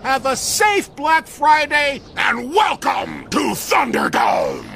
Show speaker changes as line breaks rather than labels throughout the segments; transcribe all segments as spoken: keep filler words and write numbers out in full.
Have a safe Black Friday, and welcome to Thunderdome!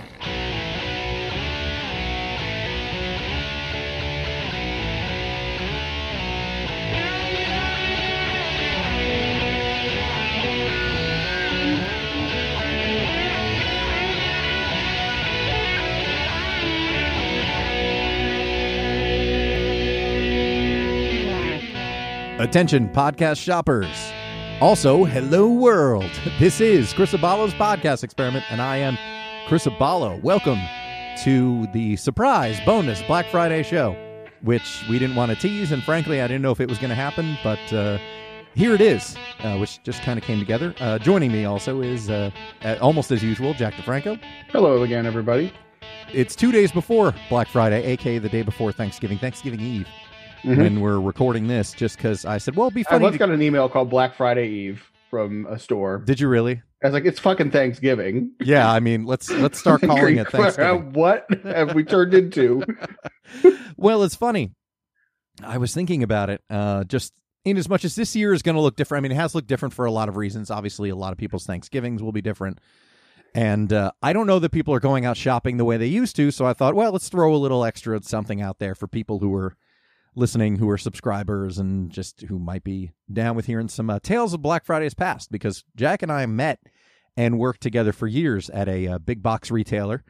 Attention, podcast shoppers. Also, hello world. This is Chris Abalo's podcast experiment, and I am Chris Abalo. Welcome to the surprise bonus Black Friday show, which we didn't want to tease, and frankly, I didn't know if it was going to happen, but uh, here it is, uh, which just kind of came together. Uh, joining me also is, uh, almost as usual, Jack DeFranco.
Hello again, everybody.
It's two days before Black Friday, a k a the day before Thanksgiving, Thanksgiving Eve. Mm-hmm. When we're recording this, just because I said, well, it'd be funny.
I once
to...
got an email called Black Friday Eve from a store.
Did you really?
I was like, it's fucking Thanksgiving.
Yeah, I mean, let's let's start calling it Thanksgiving.
What have we turned into?
Well, it's funny. I was thinking about it, uh, just in as much as this year is going to look different. I mean, it has looked different for a lot of reasons. Obviously, a lot of people's Thanksgivings will be different. And uh, I don't know that people are going out shopping the way they used to, so I thought, well, let's throw a little extra something out there for people who are listening, who are subscribers, and just who might be down with hearing some uh, tales of Black Friday's past, because Jack and I met and worked together for years at a uh, big box retailer,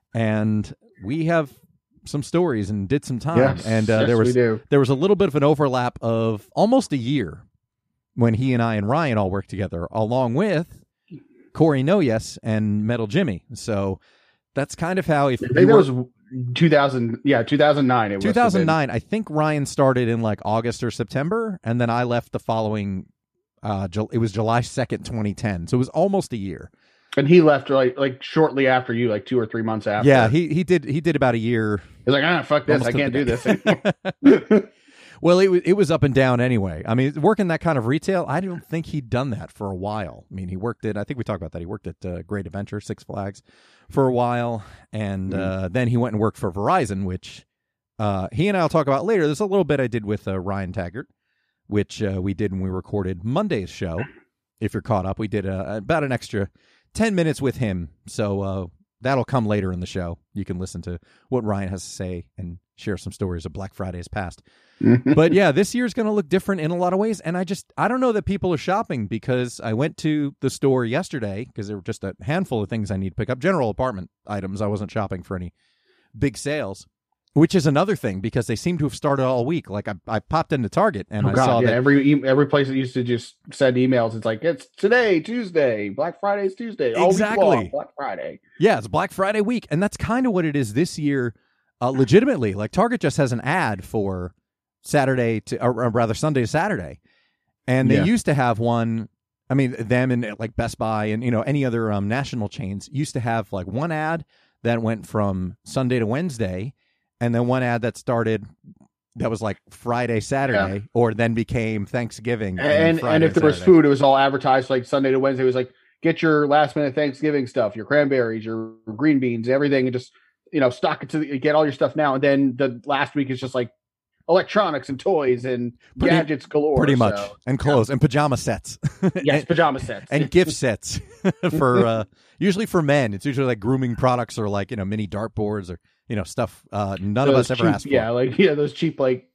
and we have some stories and did some time.
Yes,
and uh,
yes,
there was
we do.
there was a little bit of an overlap of almost a year when he and I and Ryan all worked together, along with Corey Noyes and Metal Jimmy. So that's kind of how, if
I think that was two thousand, yeah, two thousand nine. It
two thousand nine. I think Ryan started in like August or September, and then I left the following. Uh, it was July second, twenty ten. So it was almost a year.
And he left like like shortly after you, like two or three months after.
Yeah, he he did he did about a year.
He's like, ah, fuck this, I can't do this anymore.
Well, it was it was up and down anyway. I mean, working that kind of retail, I don't think he'd done that for a while. I mean, he worked at, I think we talked about that. He worked at uh, Great Adventure, Six Flags, for a while, and mm. uh, then he went and worked for Verizon, which uh, he and I'll talk about later. There's a little bit I did with uh, Ryan Taggart, which uh, we did when we recorded Monday's show. If you're caught up, we did uh, about an extra ten minutes with him, so uh, that'll come later in the show. You can listen to what Ryan has to say and share some stories of Black Friday's past. But yeah, this year's going to look different in a lot of ways. And I just, I don't know that people are shopping, because I went to the store yesterday because there were just a handful of things I need to pick up. General apartment items. I wasn't shopping for any big sales, which is another thing, because they seem to have started all week. Like I, I popped into Target and
oh,
I
God,
saw
yeah,
that
every every place that used to just send emails, it's like, it's today, Tuesday, Black Friday's Tuesday. All
exactly.
Week long, Black Friday.
Yeah, it's Black Friday week. And that's kind of what it is this year. Uh, legitimately, like Target just has an ad for Saturday to, or rather Sunday to Saturday, and they yeah. used to have one. I mean, them and like Best Buy and you know any other um, national chains used to have like one ad that went from Sunday to Wednesday, and then one ad that started that was like Friday Saturday, yeah. or then became Thanksgiving.
And and, and if there was food, it was all advertised like Sunday to Wednesday. It was like, get your last minute Thanksgiving stuff, your cranberries, your green beans, everything, and just you know stock it to the, get all your stuff now. And then the last week is just like electronics and toys and pretty, gadgets galore.
Pretty much.
So,
and clothes yeah. and pajama sets.
Yes,
and,
pajama sets.
And gift sets for uh, usually for men. It's usually like grooming products or like, you know, mini dartboards or, you know, stuff uh, none
those
of us
cheap,
ever asked for.
Yeah, like yeah, those cheap like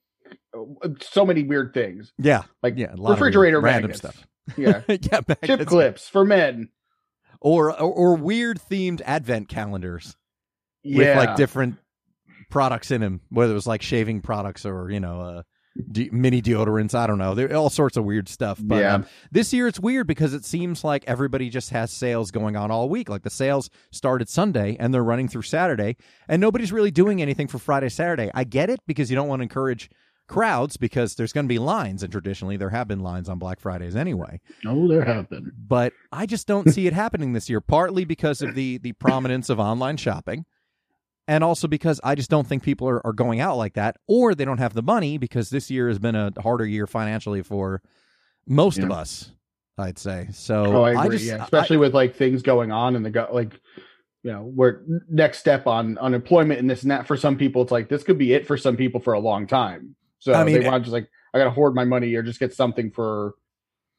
so many weird things.
Yeah.
Like
yeah,
refrigerator
weird, random
magnets.
Stuff.
Yeah.
yeah,
chip clips for men.
Or, or or weird themed advent calendars.
Yeah.
With like different products in them, whether it was like shaving products or, you know, uh De- mini deodorants. I don't know. There all sorts of weird stuff. But
yeah.
um, this year it's weird because it seems like everybody just has sales going on all week. Like the sales started Sunday and they're running through Saturday, and nobody's really doing anything for Friday, Saturday. I get it, because you don't want to encourage crowds because there's going to be lines, and traditionally there have been lines on Black Fridays anyway.
Oh, there have been.
But I just don't see it happening this year, partly because of the the prominence of online shopping. And also because I just don't think people are, are going out like that, or they don't have the money, because this year has been a harder year financially for most
yeah.
of us, I'd say. So
oh, I agree.
I just,
yeah. Especially
I,
with like things going on and the go like, you know, where next step on unemployment and this and that for some people, it's like this could be it for some people for a long time. So
I mean,
they want to just like, I got to hoard my money or just get something for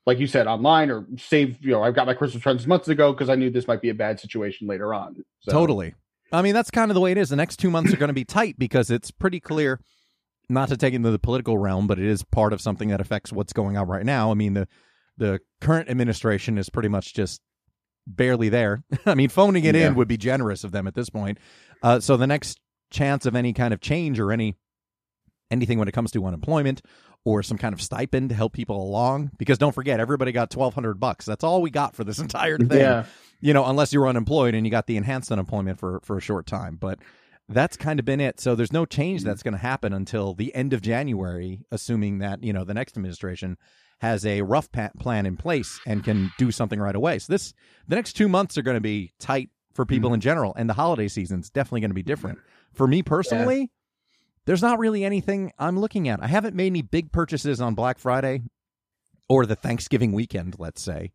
like you said, online or save. You know, I've got my Christmas presents months ago because I knew this might be a bad situation later on. So.
Totally. I mean, that's kind of the way it is. The next two months are going to be tight because it's pretty clear. Not to take into the political realm, but it is part of something that affects what's going on right now. I mean, the the current administration is pretty much just barely there. I mean, phoning it yeah. in would be generous of them at this point. Uh, so the next chance of any kind of change or any anything when it comes to unemployment or some kind of stipend to help people along, because don't forget, everybody got twelve hundred bucks. That's all we got for this entire thing. Yeah. You know, unless you were unemployed and you got the enhanced unemployment for, for a short time. But that's kind of been it. So there's no change that's going to happen until the end of January, assuming that, you know, the next administration has a rough pa- plan in place and can do something right away. So this, the next two months are going to be tight for people mm-hmm. in general, and the holiday season's definitely going to be different. For me personally, yeah. there's not really anything I'm looking at. I haven't made any big purchases on Black Friday or the Thanksgiving weekend, let's say,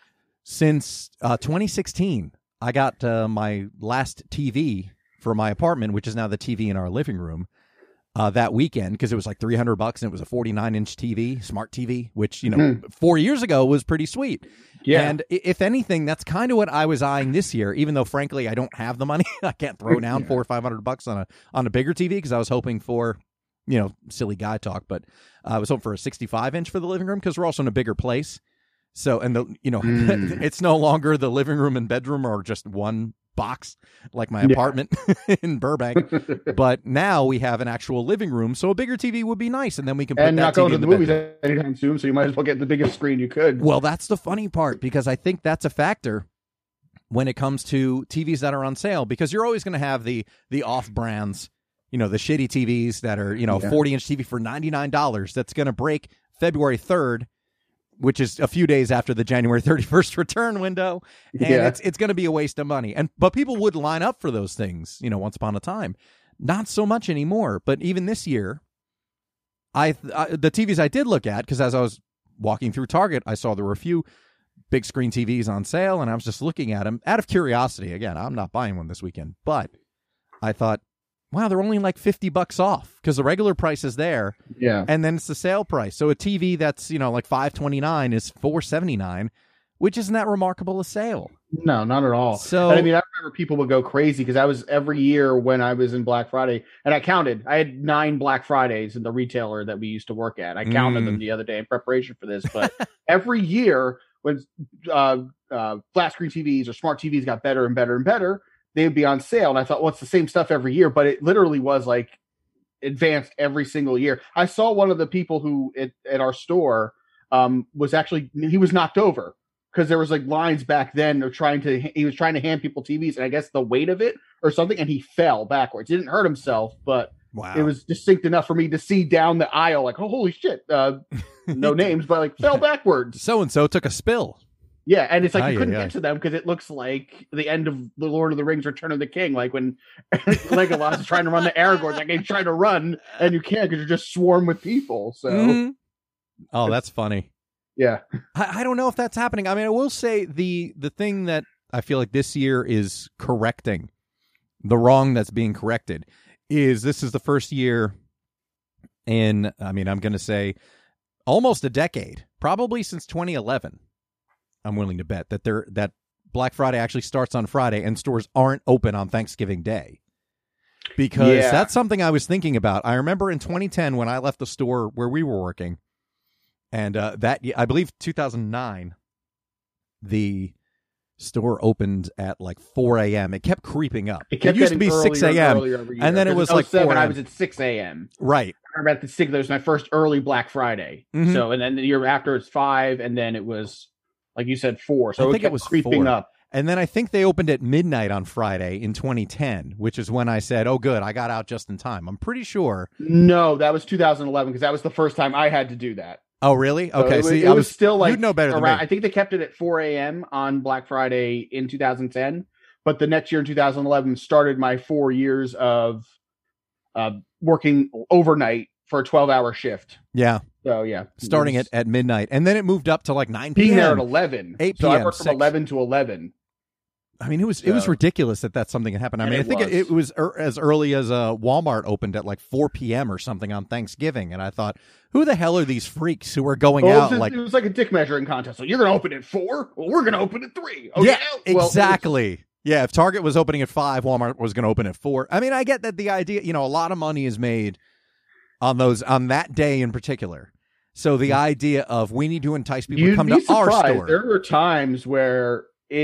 since uh, twenty sixteen. I got uh, my last T V for my apartment, which is now the T V in our living room, uh, that weekend, because it was like three hundred bucks and it was a forty-nine inch T V, smart T V, which, you know, mm. four years ago was pretty sweet. Yeah. And if anything, that's kind of what I was eyeing this year, even though, frankly, I don't have the money. I can't throw down yeah. four or five hundred bucks on a on a bigger T V because I was hoping for, you know, silly guy talk, but uh, I was hoping for a sixty-five inch for the living room because we're also in a bigger place. So, and the, you know, mm. it's no longer the living room and bedroom are just one box like my apartment yeah. in Burbank, but now we have an actual living room, so a bigger T V would be nice, and then we can put
and
that
not
T V
going to
in
the,
the
movies
bedroom.
Anytime soon, so you might as well get the biggest screen you could.
Well, that's the funny part, because I think that's a factor when it comes to T Vs that are on sale, because you're always going to have the the off brands, you know, the shitty T Vs that are, you know, yeah. forty inch T V for ninety-nine dollars that's going to break February third, which is a few days after the January thirty-first return window. And yeah. it's it's going to be a waste of money. And but people would line up for those things, you know, once upon a time. Not so much anymore. But even this year, I, I the T Vs I did look at, because as I was walking through Target, I saw there were a few big screen T Vs on sale, and I was just looking at them out of curiosity. Again, I'm not buying one this weekend, but I thought, wow, they're only like fifty bucks off, because the regular price is there.
Yeah.
And then it's the sale price. So a T V that's, you know, like five twenty-nine is four seventy-nine, which isn't that remarkable a sale.
No, not at all.
So
and I mean, I remember people would go crazy because I was every year when I was in Black Friday, and I counted, I had nine Black Fridays in the retailer that we used to work at. I counted mm. them the other day in preparation for this, but every year when uh, uh, flat screen T Vs or smart T Vs got better and better and better, they would be on sale. And I thought, well, it's the same stuff every year, but it literally was like advanced every single year. I saw one of the people who at, at our store um, was actually, he was knocked over because there was like lines back then of trying to, he was trying to hand people T Vs, and I guess the weight of it or something, and he fell backwards. He didn't hurt himself, but wow. It was distinct enough for me to see down the aisle, like, oh, holy shit. Uh, no names, but like fell backwards.
So-and-so took a spill.
Yeah, and it's like
aye,
you couldn't
aye,
get
aye.
to them because it looks like the end of the Lord of the Rings: Return of the King, like when Legolas is trying to run to Aragorn, like he's trying to run and you can't because you're just swarmed with people. So,
mm-hmm. oh, that's funny.
Yeah,
I, I don't know if that's happening. I mean, I will say the the thing that I feel like this year is correcting the wrong that's being corrected is this is the first year in, I mean, I'm going to say almost a decade, probably since twenty eleven. I'm willing to bet that there that Black Friday actually starts on Friday and stores aren't open on Thanksgiving Day. Because yeah. that's something I was thinking about. I remember in twenty ten when I left the store where we were working, and uh, that I believe two thousand nine, the store opened at like four a.m. It kept creeping up.
It, kept
it used to be
earlier,
six a.m.
and
then it was like four a.m.
I was at six a.m.
Right.
I remember at the six, that was my first early Black Friday. Mm-hmm. So, and then the year after it's five, and then it was, like you said, four. So
I think
it,
it was
creeping
four.
up.
And then I think they opened at midnight on Friday in twenty ten, which is when I said, oh, good, I got out just in time. I'm pretty sure.
No, that was two thousand eleven because that was the first time I had to do that.
Oh, really? Okay.
So it was,
See,
it
I
was
was
still like,
you'd know better than
around,
me.
I think they kept it at four a.m. on Black Friday in two thousand ten. But the next year in two thousand eleven started my four years of uh, working overnight for a twelve hour shift.
Yeah.
So, yeah.
Starting
was,
at, at midnight. And then it moved up to like nine p.m.
Being there at eleven.
eight p.m.
So I worked
six.
from eleven to eleven.
I mean, it was
So-
it was ridiculous that that's something that happened. I
And
mean, I
it
think it,
was.
it was er, as early as uh, Walmart opened at like four p.m. or something on Thanksgiving, and I thought, who the hell are these freaks who are going
Well, it
out
was,
like?
it was like a dick measuring contest. So you're going to open at four? Well, we're going to open at three. Oh,
yeah,
yeah? Well,
exactly. Yeah, if Target was opening at five, Walmart was going to open at four. I mean, I get that the idea, you know, a lot of money is made on those on that day in particular. So the idea of we need to entice people
You'd
to come
be
to our
surprised.
store.
There were times where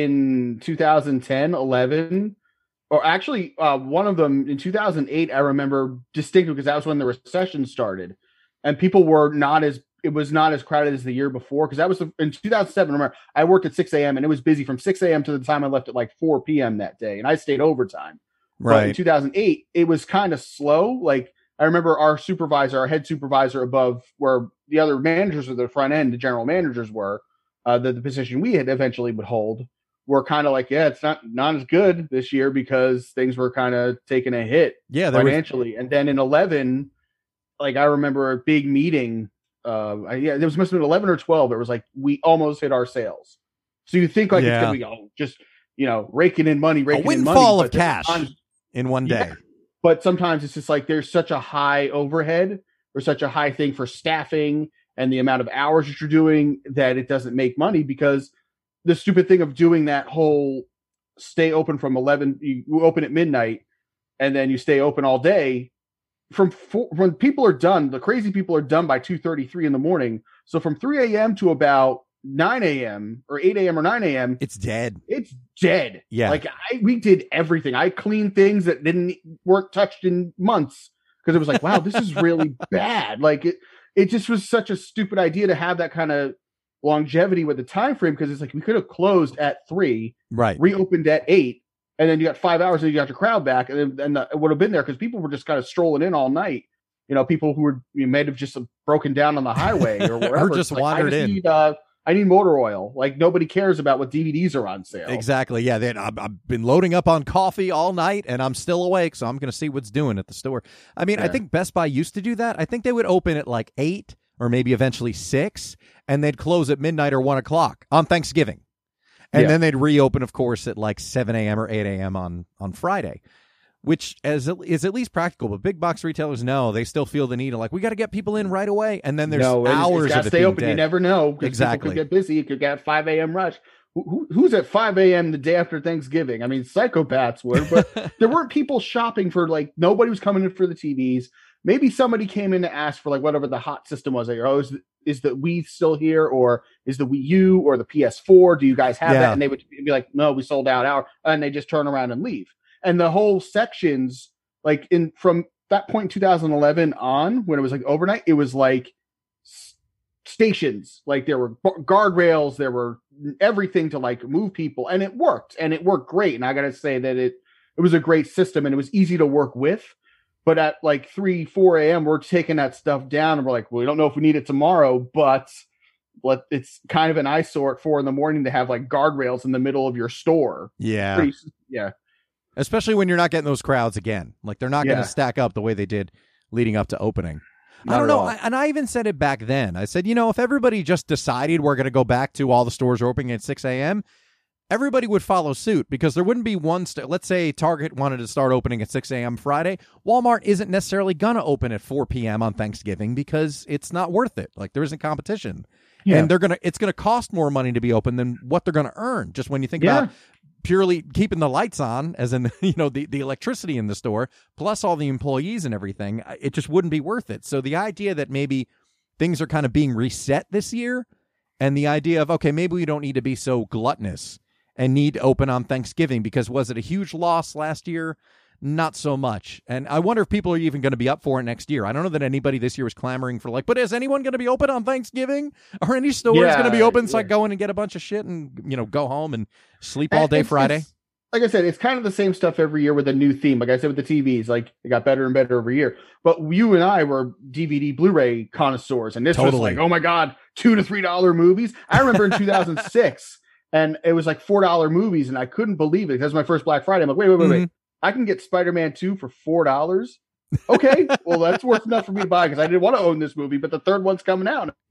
in two thousand ten, eleven, or actually uh, one of them in two thousand eight, I remember distinctly because that was when the recession started, and people were not as it was not as crowded as the year before because that was the, in two thousand seven. Remember, I worked at six a.m. and it was busy from six a.m. to the time I left at like four p.m. that day, and I stayed overtime. But in
Right.
two thousand eight, it was kind of slow. Like I remember our supervisor, our head supervisor above where the other managers of the front end, the general managers were, uh, the, the position we had eventually would hold, were kind of like, yeah, it's not not as good this year because things were kind of taking a hit
Yeah, there was,
financially. And then in eleven, like I remember a big meeting. Uh, I- yeah, there was must have been eleven or twelve. It was like we almost hit our sales. So you think like
Yeah.
it's gonna be oh, just you know raking in money,
a
raking in money,
windfall
but
of
there's
cash
times-
in one day.
Yeah. But sometimes it's just like there's such a high overhead or such a high thing for staffing and the amount of hours that you're doing that it doesn't make money because the stupid thing of doing that whole stay open from eleven, you open at midnight and then you stay open all day from four, when people are done, the crazy people are done by two thirty-three in the morning. So from three a.m. to about nine a.m. or eight a.m. or nine a.m.
It's dead.
it's dead.
Yeah.
Like I, we did everything. I cleaned things that didn't weren't touched in months because it was like, wow, this is really bad. Like it, it just was such a stupid idea to have that kind of longevity with the time frame because it's like we could have closed at three,
Right.
reopened at eight, and then you got five hours and you got your crowd back, and then and the, it would have been there because people were just kind of strolling in all night. You know, people who were you may have just broken down on the highway or wherever.
just
It's like,
wandered
I just
in.
Need, uh, I need motor oil. Like nobody cares about what D V Ds are on sale.
Exactly. Yeah. They, I've, I've been loading up on coffee all night, and I'm still awake, so I'm going to see what's doing at the store. I mean, I
Yeah.
think Best Buy used to do that. I think they would open at like eight or maybe eventually six, and they'd close at midnight or one o'clock on Thanksgiving, and
Yeah.
then they'd reopen, of course, at like seven a.m. or eight a.m. on on Friday. Which is, is at least practical, but big box retailers know they still feel the need of like we got to get people in right away, and then there's
no, it's,
hours
it's gotta
of it
stay
being
open.
dead.
You never know. 'Cause
Exactly.
People could get busy. You could get five a.m. rush. Who, who, who's at five a.m. the day after Thanksgiving? I mean, psychopaths would, but there weren't people shopping for like nobody was coming in for the T Vs. Maybe somebody came in to ask for like whatever the hot system was. Like, oh, is the, is the Wii still here, or is the Wii U or the P S four? Do you guys have
Yeah.
that? And they would be like, no, we sold out. Our and they just turn around and leave. And the whole sections, like in from that point in two thousand eleven on, when it was like overnight, it was like s- stations. Like there were gu- guardrails, there were everything to like move people, and it worked, and it worked great. And I gotta say that it it was a great system, and it was easy to work with. But at like three, four a.m., we're taking that stuff down, and we're like, well, we don't know if we need it tomorrow, but let it's kind of an eyesore at four in the morning to have like guardrails in the middle of your store.
Yeah.
Pretty, yeah.
Especially when you're not getting those crowds again. Like they're not going
Yeah.
to stack up the way they did leading up to opening.
Not
I don't
at
know.
all.
I, and I even said it back then. I said, you know, if everybody just decided we're going to go back to all the stores are opening at six a.m., everybody would follow suit because there wouldn't be one. St- Let's say Target wanted to start opening at six a.m. Friday. Walmart isn't necessarily going to open at four p.m. on Thanksgiving because it's not worth it. Like there isn't competition.
Yeah.
And they're going to, it's going to cost more money to be open than what they're going to earn. Just when you think
Yeah.
about purely keeping the lights on, as in, you know, the, the electricity in the store, plus all the employees and everything, it just wouldn't be worth it. So the idea that maybe things are kind of being reset this year, and the idea of, okay, maybe we don't need to be so gluttonous and need to open on Thanksgiving, because was it a huge loss last year? Not so much. And I wonder if people are even going to be up for it next year. I don't know that anybody this year was clamoring for like, but is anyone going to be open on Thanksgiving? Are any stores
Yeah,
going to be open so I
yeah.
go in and get a bunch of shit and, you know, go home and sleep all
And
day
it's-
Friday?
it's- like I said, it's kind of the same stuff every year with a new theme. Like I said with the T Vs, like it got better and better every year. But you and I were D V D, Blu-ray connoisseurs, and this was
Totally.
like, oh my god, two to three dollar movies. I remember in two thousand six, and it was like four dollar movies, and I couldn't believe it. That was my first Black Friday. I'm like, wait, wait, wait, wait. I can get Spider-Man two for four dollars. Okay, well that's worth enough for me to buy because I didn't want to own this movie, but the third one's coming out.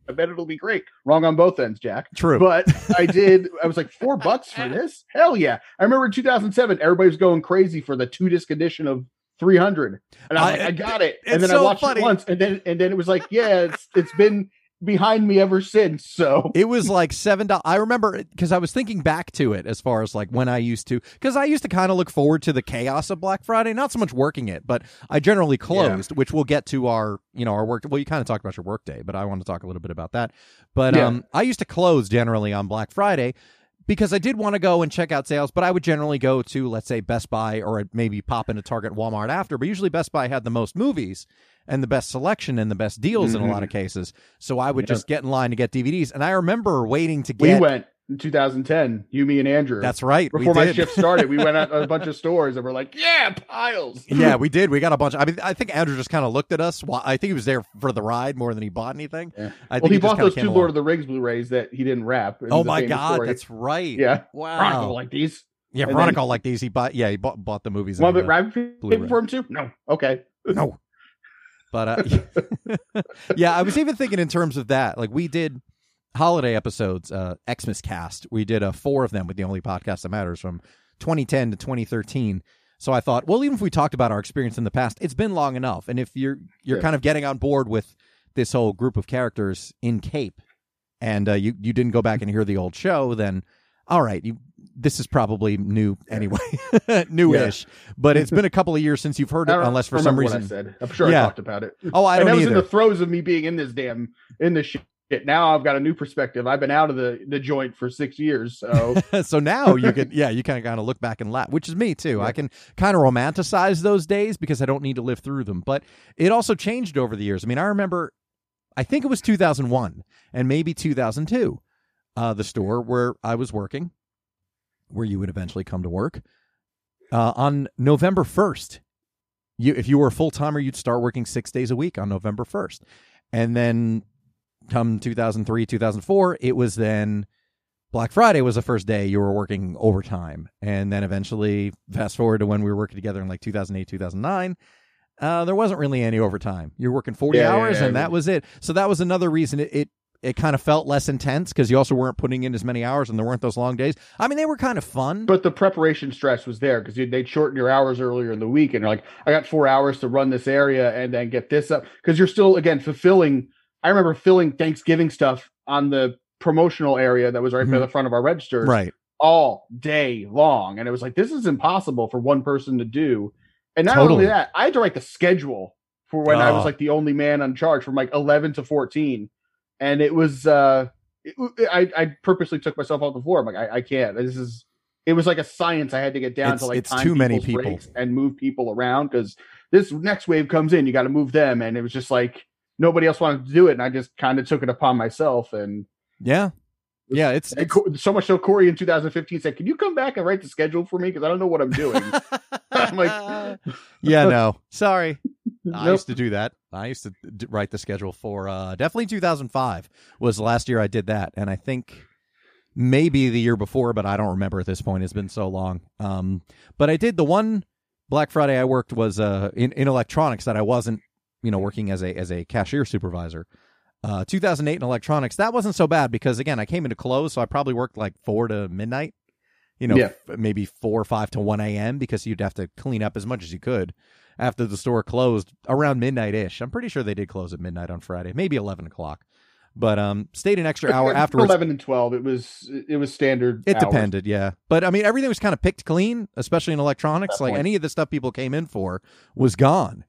I bet it'll be great. Wrong on both ends, Jack.
True.
But I did, I was like, four bucks for this? Hell yeah. I remember in two thousand seven, everybody was going crazy for the two disc edition of three hundred. And I was I, like, I got it. And then so I watched funny. it once, and then and then it was like, yeah, it's it's been behind me ever since. So
it was like seven dollars. I remember because I was thinking back to it as far as like when I used to, because I used to kind of look forward to the chaos of Black Friday, not so much working it, but I generally closed, yeah. which we'll get to our, you know, our work. Well, you kind of talked about your work day, but I want to talk a little bit about that. But yeah. um, I used to close generally on Black Friday because I did want to go and check out sales, but I would generally go to, let's say, Best Buy, or maybe pop into Target, Walmart after. But usually Best Buy had the most movies and the best selection and the best deals mm-hmm. in a lot of cases. So I would yep. just get in line to get D V Ds. And I remember waiting to get...
We went in two thousand ten, you, me, and Andrew.
That's right.
Before my shift started, we went out to a bunch of stores and we're like, yeah, piles.
Yeah, we did. We got a bunch. I mean, I think Andrew just kind of looked at us. I think he was there for the ride more than he bought anything.
Yeah.
I
well,
think
he,
he
bought those two
along.
Lord of the Rings Blu-rays that he didn't wrap.
Oh my God, story. That's right.
Yeah.
Wow.
Chronicle like these.
Yeah,
and
Chronicle
then,
like these. He bought, yeah, he bought, bought the movies.
Want to wrap paper for him too? No. Okay.
No. But uh, yeah, I was even thinking in terms of that. Like we did holiday episodes, uh, Xmas Cast. We did uh, four of them with the only podcast that matters from twenty ten to twenty thirteen. So I thought, well, even if we talked about our experience in the past, it's been long enough. And if you're you're yeah. kind of getting on board with this whole group of characters in Cape, and uh, you you didn't go back and hear the old show, then all right, you. This is probably new anyway, newish, yeah. but it's been a couple of years since you've heard it, unless for some reason.
What I said. I'm sure yeah. I talked about it.
Oh, I don't
and that
either.
was in the throes of me being in this damn, in this shit. Now I've got a new perspective. I've been out of the, the joint for six years. So
so now you can, yeah, you kind of kind of look back and laugh, which is me too. Yeah. I can kind of romanticize those days because I don't need to live through them. But it also changed over the years. I mean, I remember, I think it was two thousand one and maybe two thousand two, uh, the store where I was working, where you would eventually come to work, uh, on November first. You, if you were a full-timer, you'd start working six days a week on November first. And then come two thousand three, two thousand four, it was then Black Friday was the first day you were working overtime. And then eventually, fast forward to when we were working together in like two thousand eight, two thousand nine, uh, there wasn't really any overtime. You're working forty
yeah,
hours,
yeah, yeah,
and
yeah.
that was it. So that was another reason it, it It kind of felt less intense because you also weren't putting in as many hours and there weren't those long days. I mean, they were kind of fun.
But the preparation stress was there because they'd shorten your hours earlier in the week. And you're like, I got four hours to run this area and then get this up. Because you're still, again, fulfilling. I remember filling Thanksgiving stuff on the promotional area that was right mm-hmm. by the front of our registers.
Right.
All day long. And it was like, this is impossible for one person to do. And not
totally.
only that, I had to write the schedule for when
oh.
I was like the only man on charge from like eleven to fourteen. And it was, uh, it, I, I purposely took myself off the floor. I'm like, I, I can't. This is, it was like a science I had to get down
it's,
to like
it's
time
too many people
breaks and move people around because this next wave comes in, you got to move them. And it was just like nobody else wanted to do it. And I just kind of took it upon myself. And
yeah, yeah, it's, it's...
so much so Corey in two thousand fifteen said, can you come back and write the schedule for me? Because I don't know what I'm doing. I'm like,
yeah, no, sorry. I
Nope.
used to do that. I used to d- write the schedule for uh, definitely two thousand five was the last year I did that. And I think maybe the year before, but I don't remember at this point. It's been so long. Um, but I did the one Black Friday I worked was uh, in, in electronics that I wasn't, you know, working as a as a cashier supervisor. Uh, two thousand eight in electronics, that wasn't so bad because, again, I came into close, so I probably worked like four to midnight, you know,
Yeah.
f- maybe four or five to one a.m. because you'd have to clean up as much as you could after the store closed around midnight-ish. I'm pretty sure they did close at midnight on Friday, maybe eleven o'clock. But um, stayed an extra hour afterwards.
eleven and twelve, it was it was standard
It
hours.
depended, yeah. But, I mean, everything was kind of picked clean, especially in electronics.
That
Like,
point.
any of the stuff people came in for was gone.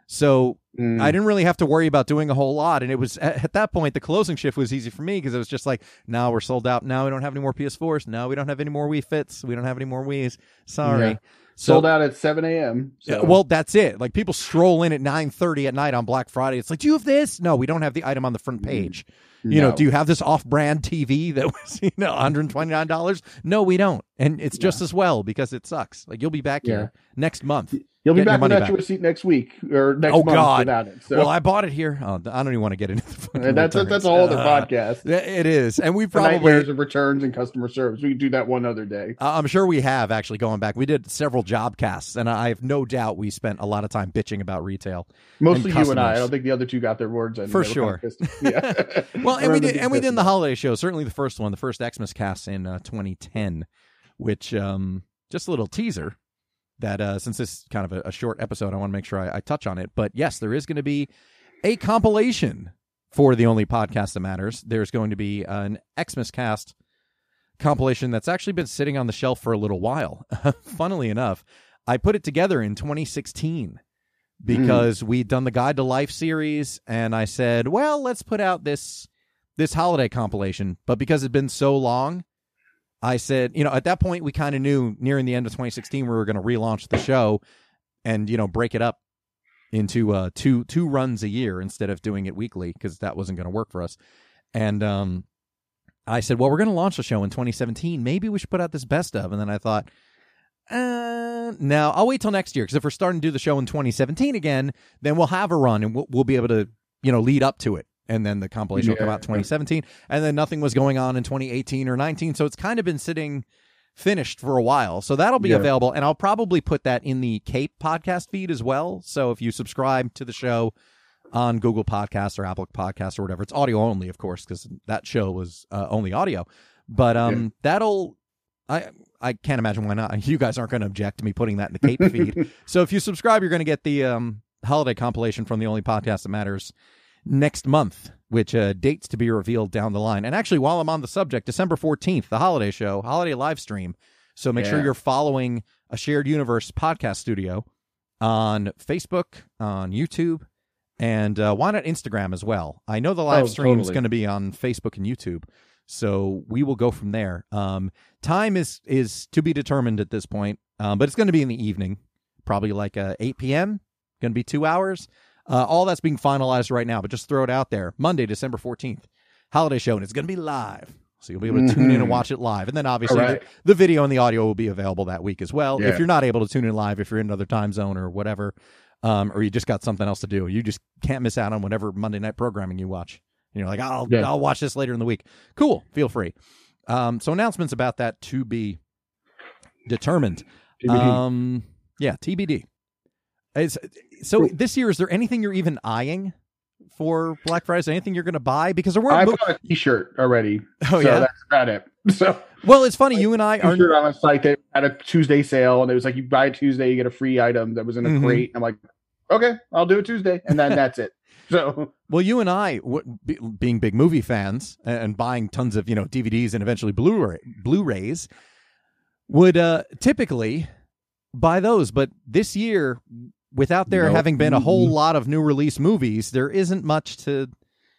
So
Mm.
I didn't really have to worry about doing a whole lot. And it was, at, at that point, the closing shift was easy for me because it was just like, now we're sold out. Now we don't have any more P S fours. Now we don't have any more Wii Fits. We don't have any more Wiis. Sorry.
Yeah.
So,
Sold out at seven a.m. So.
well, that's it. Like, people stroll in at nine thirty at night on Black Friday. It's like, do you have this? No, we don't have the item on the front page. You
No.
know, do you have this off-brand T V that was, you know, one hundred twenty-nine dollars? No, we don't. And it's just
Yeah.
as well because it sucks. Like, you'll be back here next month.
You'll be
Getting your
back
money
without
back.
your receipt next week or next
Oh,
month
God.
without it. So
Well, I bought it here. Oh, I don't even want to get into the fucking
and that's
returns.
that's a whole other
Uh,
podcast.
It is. And we
The
probably,
nightmares of returns and customer service. We could do that one other day.
Uh, I'm sure we have actually going back. We did several job casts, and I have no doubt we spent a lot of time bitching about retail.
Mostly
and
you and I. I
customers.
don't think the other two got their words in.
For
They were
sure.
kind of pissed. Yeah.
Well, Well, and we
remember
did,
being
and we
pissed
did the
about
holiday show. Certainly the first one, the first Xmas cast in uh, twenty ten, which um, just a little teaser that uh, since this is kind of a, a short episode, I want to make sure I, I touch on it. But yes, there is going to be a compilation for the only podcast that matters. There's going to be an Xmas cast compilation that's actually been sitting on the shelf for a little while. Funnily enough, I put it together in twenty sixteen because mm. we'd done the Guide to Life series, and I said, well, let's put out this this holiday compilation. But because it'd been so long, I said, you know, at that point, we kind of knew nearing the end of twenty sixteen we were going to relaunch the show and, you know, break it up into uh, two two runs a year instead of doing it weekly, because that wasn't going to work for us. And um, I said, well, we're going to launch the show in twenty seventeen. Maybe we should put out this best of. And then I thought, uh, no, I'll wait till next year, because if we're starting to do the show in twenty seventeen again, then we'll have a run and we'll, we'll be able to, you know, lead up to it. And then the compilation yeah. will come out twenty seventeen. And then nothing was going on in twenty eighteen or nineteen. So it's kind of been sitting finished for a while. So that'll be yeah. available. And I'll probably put that in the Cape podcast feed as well. So if you subscribe to the show on Google Podcasts or Apple Podcasts or whatever, it's audio only, of course, because that show was uh, only audio. But um, yeah. that'll, I I can't imagine why not. You guys aren't going to object to me putting that in the Cape feed. So if you subscribe, you're going to get the um, holiday compilation from the only podcast that matters next month, which uh, dates to be revealed down the line. And actually, while I'm on the subject, December fourteenth, the holiday show, holiday live stream. So make yeah. sure you're following a Shared Universe podcast studio on Facebook, on YouTube, and uh, why not Instagram as well? I know the live oh, stream is totally. going to be on Facebook and YouTube, so we will go from there. Um, time is is to be determined at this point, um, but it's going to be in the evening, probably like uh, eight p.m., going to be two hours. Uh, all that's being finalized right now, but just throw it out there. Monday, December fourteenth, holiday show, and it's going to be live. So you'll be able to mm-hmm. tune in and watch it live. And then obviously right. the, the video and the audio will be available that week as well. Yeah. If you're not able to tune in live, if you're in another time zone or whatever, um, or you just got something else to do, you just can't miss out on whatever Monday night programming you watch. And you're like, I'll, yeah. I'll watch this later in the week. Cool. Feel free. Um, so announcements about that to be determined. T B D. Um, yeah, T B D. It's, so this year, is there anything you're even eyeing for Black Friday? Is there anything you're going to buy? Because there weren't.
I
mo-
bought a T-shirt already.
Oh
so
yeah,
that's about it. So
well, it's funny. You and I are
on a site that had a Tuesday sale, and it was like you buy a Tuesday, you get a free item that was in a mm-hmm. crate. I'm like, okay, I'll do it Tuesday, and then that's it. So
well, you and I, w- be, being big movie fans and, and buying tons of you know D V Ds and eventually Blu-ray Blu-rays, would uh, typically buy those, but this year, without there nope. having been a whole lot of new release movies, there isn't much to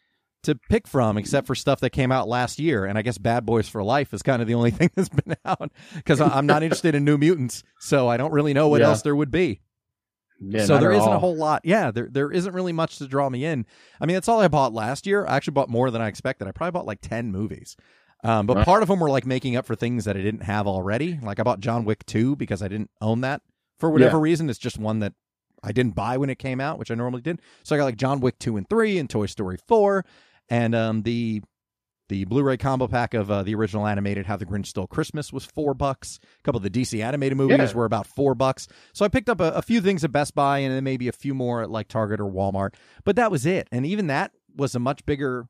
to pick from except for stuff that came out last year. And I guess Bad Boys for Life is kind of the only thing that's been out, because I'm not interested in New Mutants, so I don't really know what yeah. else there would be. Yeah, so there isn't all. a whole lot. Yeah, there there isn't really much to draw me in. I mean, that's all I bought last year. I actually bought more than I expected. I probably bought like ten movies. Um, but right. part of them were like making up for things that I didn't have already. Like I bought John Wick two because I didn't own that for whatever yeah. reason. It's just one that I didn't buy when it came out, which I normally did. So I got like John Wick two and three and Toy Story four, and um, the the Blu-ray combo pack of uh, the original animated How the Grinch Stole Christmas was four bucks. A couple of the D C animated movies yeah. were about four bucks. So I picked up a, a few things at Best Buy and then maybe a few more at like Target or Walmart. But that was it. And even that was a much bigger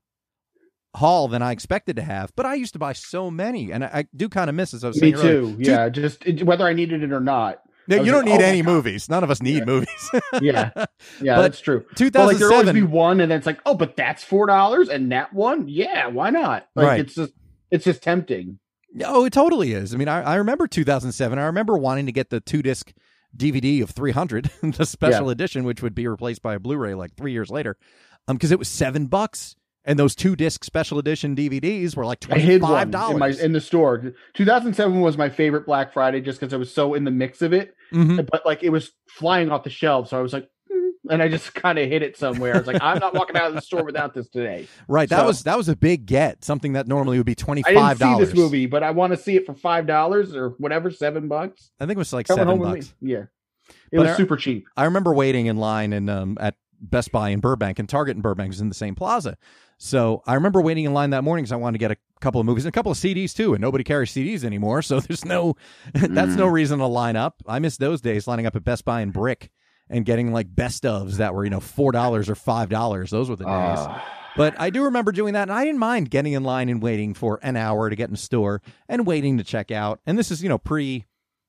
haul than I expected to have. But I used to buy so many, and I, I do kind of miss it. As I was
Me
saying
too.
Earlier.
Yeah, just it, whether I needed it or not.
No, you don't
like,
need
oh
any movies. None of us need yeah. movies.
yeah, yeah,
but
that's true.
two thousand seven,
but like, there always be one, and then it's like, oh, but that's four dollars, and that one, yeah, why not? Like,
right.
it's just, it's just tempting.
Oh, it totally is. I mean, I, I remember two thousand seven. I remember wanting to get the two disc D V D of three hundred, the special yeah. edition, which would be replaced by a Blu-ray like three years later, um, because it was seven bucks. And those two disc special edition D V Ds were like twenty-five dollars
in, my, in the store. two thousand seven was my favorite Black Friday just because I was so in the mix of it.
Mm-hmm.
But like it was flying off the shelves. So I was like, mm, and I just kind of hit it somewhere. I was like, I'm not walking out of the store without this today.
Right. That
so,
was that was a big get. Something that normally would be twenty-five dollars.
I didn't see this movie, but I want to see it for five dollars or whatever, seven bucks.
I think it was like
Coming
seven bucks.
Yeah. It
but
was
I,
super cheap.
I remember waiting in line and um, at Best Buy in Burbank, and Target in Burbank was in the same plaza. So I remember waiting in line that morning because I wanted to get a couple of movies and a couple of C Ds too, and nobody carries C Ds anymore, so there's no that's no reason to line up. I miss those days lining up at Best Buy and Brick and getting like best ofs that were, you know, four dollars or five dollars. Those were the days. Uh, But I do remember doing that, and I didn't mind getting in line and waiting for an hour to get in the store and waiting to check out. And this is, you know, pre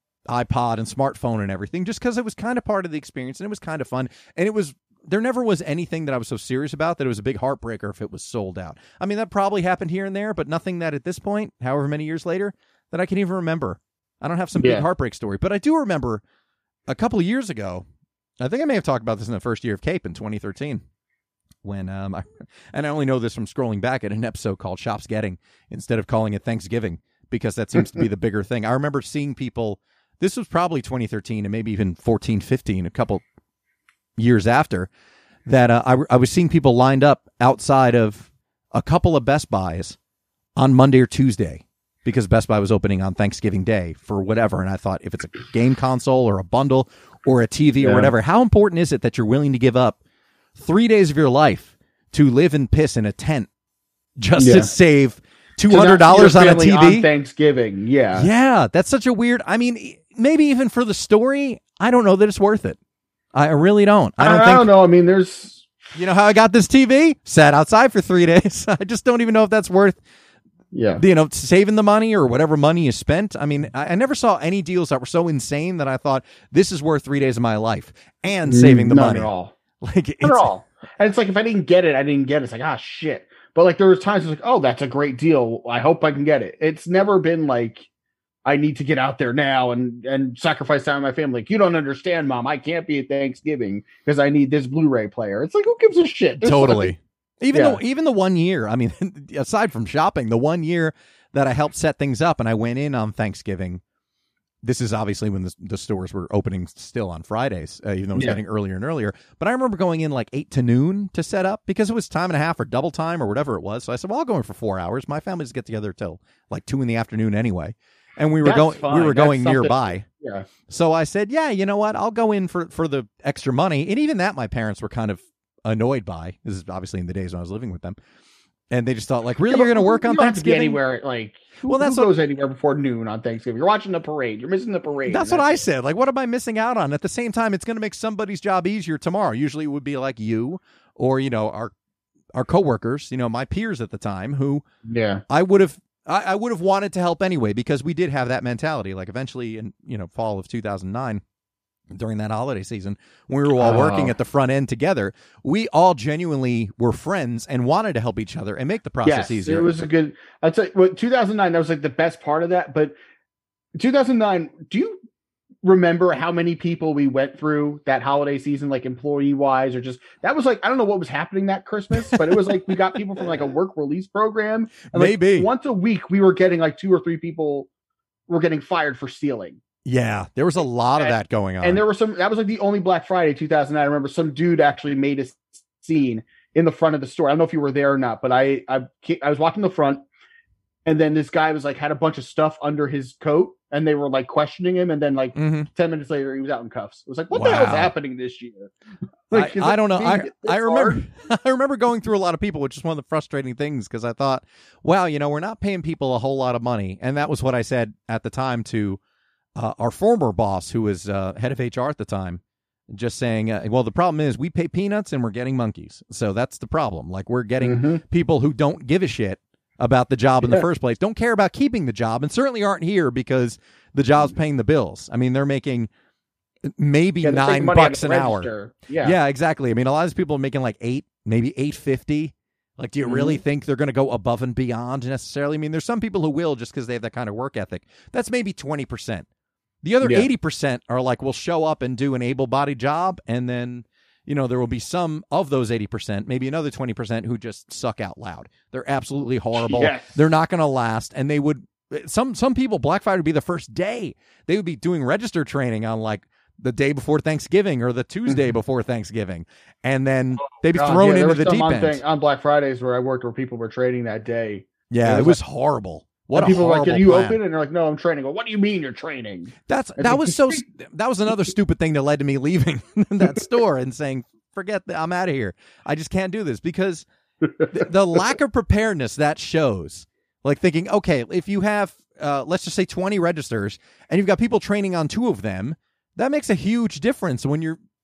iPod and smartphone and everything, just because it was kind of part of the experience and it was kind of fun. And it was, there never was anything that I was so serious about that it was a big heartbreaker if it was sold out. I mean, that probably happened here and there, but nothing that at this point, however many years later, that I can even remember. I don't have some
Yeah.
big heartbreak story, but I do remember a couple of years ago, I think I may have talked about this in the first year of Cape in twenty thirteen. When um, I, and I only know this from scrolling back at an episode called Shops Getting instead of calling it Thanksgiving, because that seems to be the bigger thing. I remember seeing people, this was probably twenty thirteen and maybe even fourteen, fifteen, a couple years after, that uh, I, I was seeing people lined up outside of a couple of Best Buys on Monday or Tuesday because Best Buy was opening on Thanksgiving Day for whatever. And I thought, if it's a game console or a bundle or a T V
Yeah.
or whatever, how important is it that you're willing to give up three days of your life to live and piss in a tent just
Yeah.
to save two
To not
hundred
see your
dollars on a
family
T V?
on Thanksgiving. Yeah.
Yeah, that's such a weird, I mean, e- maybe even for the story, I don't know that it's worth it. I really don't. I
I
don't
don't,
think,
I don't know. I mean, there's,
you know how I got this T V? Sat outside for three days. I just don't even know if that's worth,
yeah.
you know, saving the money or whatever money is spent. I mean, I, I never saw any deals that were so insane that I thought this is worth three days of my life and saving the
None
money.
at all.
Like, it's,
Not at all. And it's like, if I didn't get it, I didn't get it. It's like, ah, shit. But like, there was times it's like, oh, that's a great deal. I hope I can get it. It's never been like, I need to get out there now and, and sacrifice time with my family. Like, you don't understand, Mom. I can't be at Thanksgiving because I need this Blu-ray player. It's like, who gives a shit? There's
Totally.
like-
Even
Yeah.
the even the one year, I mean, aside from shopping, the one year that I helped set things up and I went in on Thanksgiving. This is obviously when the, the stores were opening still on Fridays, uh, even though it was
Yeah.
getting earlier and earlier. But I remember going in like eight to noon to set up because it was time and a half or double time or whatever it was. So I said, well, I'll go in for four hours. My family just get together till like two in the afternoon anyway. And we were
That's
going, we
fine.
were
That's
going
something-
nearby.
Yeah.
So I said, yeah, you know what? I'll go in for, for the extra money. And even that my parents were kind of annoyed by. This is obviously in the days when I was living with them. And they just thought, like, really,
Yeah,
you're
but
going to work
you
on
don't have to be
Thanksgiving?
anywhere. Like, who,
Well, that's
who
what-
goes anywhere before noon on Thanksgiving? You're watching the parade. You're missing the parade.
That's what I said. Like, what am I missing out on? At the same time, it's going to make somebody's job easier tomorrow. Usually it would be like you or, you know, our our coworkers, you know, my peers at the time who
Yeah.
I would have I, I would have wanted to help anyway because we did have that mentality. Like eventually in, you know, fall of two thousand nine, during that holiday season, when we were all
Oh.
working at the front end together, we all genuinely were friends and wanted to help each other and make the process
Yes,
easier.
it was a good. I'd say well, two thousand nine. That was like the best part of that. But two thousand nine. Do you remember how many people we went through that holiday season, like employee wise, or just that was like I don't know what was happening that Christmas, but it was like we got people from like a work release program. And like,
Maybe.
once a week we were getting like two or three people were getting fired for stealing.
Yeah, there was a lot of
And-
that going on.
And there were some, that was like the only Black Friday two thousand nine. I remember some dude actually made a scene in the front of the store. I don't know if you were there or not, but I, I, I was walking the front and then this guy was like, had a bunch of stuff under his coat and they were like questioning him. And then like
Mhm.
ten minutes later, he was out in cuffs. It was like, what the hell is
Wow.
happening this year? Like,
I,
is
I
it
don't know.
being
I
this
I
hard?
remember I remember going through a lot of people, which is one of the frustrating things because I thought, wow, you know, we're not paying people a whole lot of money, and that was what I said at the time to uh, our former boss, who was uh, head of H R at the time, just saying, uh, well, the problem is we pay peanuts and we're getting monkeys, so that's the problem. Like we're getting
Mhm.
people who don't give a shit about the job in the
Yeah.
first place, don't care about keeping the job, and certainly aren't here because the job's paying the bills. I mean, they're making maybe
Yeah, they're taking
nine
money out of
bucks
the
an hour.
register. Yeah.
Yeah, exactly. I mean, a lot of these people are making like eight, maybe eight fifty. Like, do you really
Mm-hmm.
think they're going to go above and beyond necessarily? I mean, there's some people who will just because they have that kind of work ethic. That's maybe twenty percent. The other
Yeah.
eighty percent are like, we'll show up and do an able-bodied job, and then, you know, there will be some of those eighty percent, maybe another twenty percent who just suck out loud. They're absolutely horrible.
Yes.
They're not going to last, and they would. Some some people, Black Friday would be the first day. They would be doing register training on like the day before Thanksgiving or the Tuesday before Thanksgiving, and then they'd be
God,
thrown
yeah, there
into
was
the
some
deep
on,
end.
thing, on Black Fridays where I worked where people were trading that day.
Yeah,
it
it
was
was horrible. What
And
a
people were
horrible
like, "Are you
plan.
open?" And they're like, "No, I'm training." Well, what do you mean you're training?
That's
It's
that
like-
was so. That was another stupid thing that led to me leaving that store and saying, "Forget that, I'm out of here. I just can't do this," because the, the lack of preparedness that shows. Like thinking, okay, if you have, uh, let's just say twenty registers, and you've got people training on two of them, that makes a huge difference when you're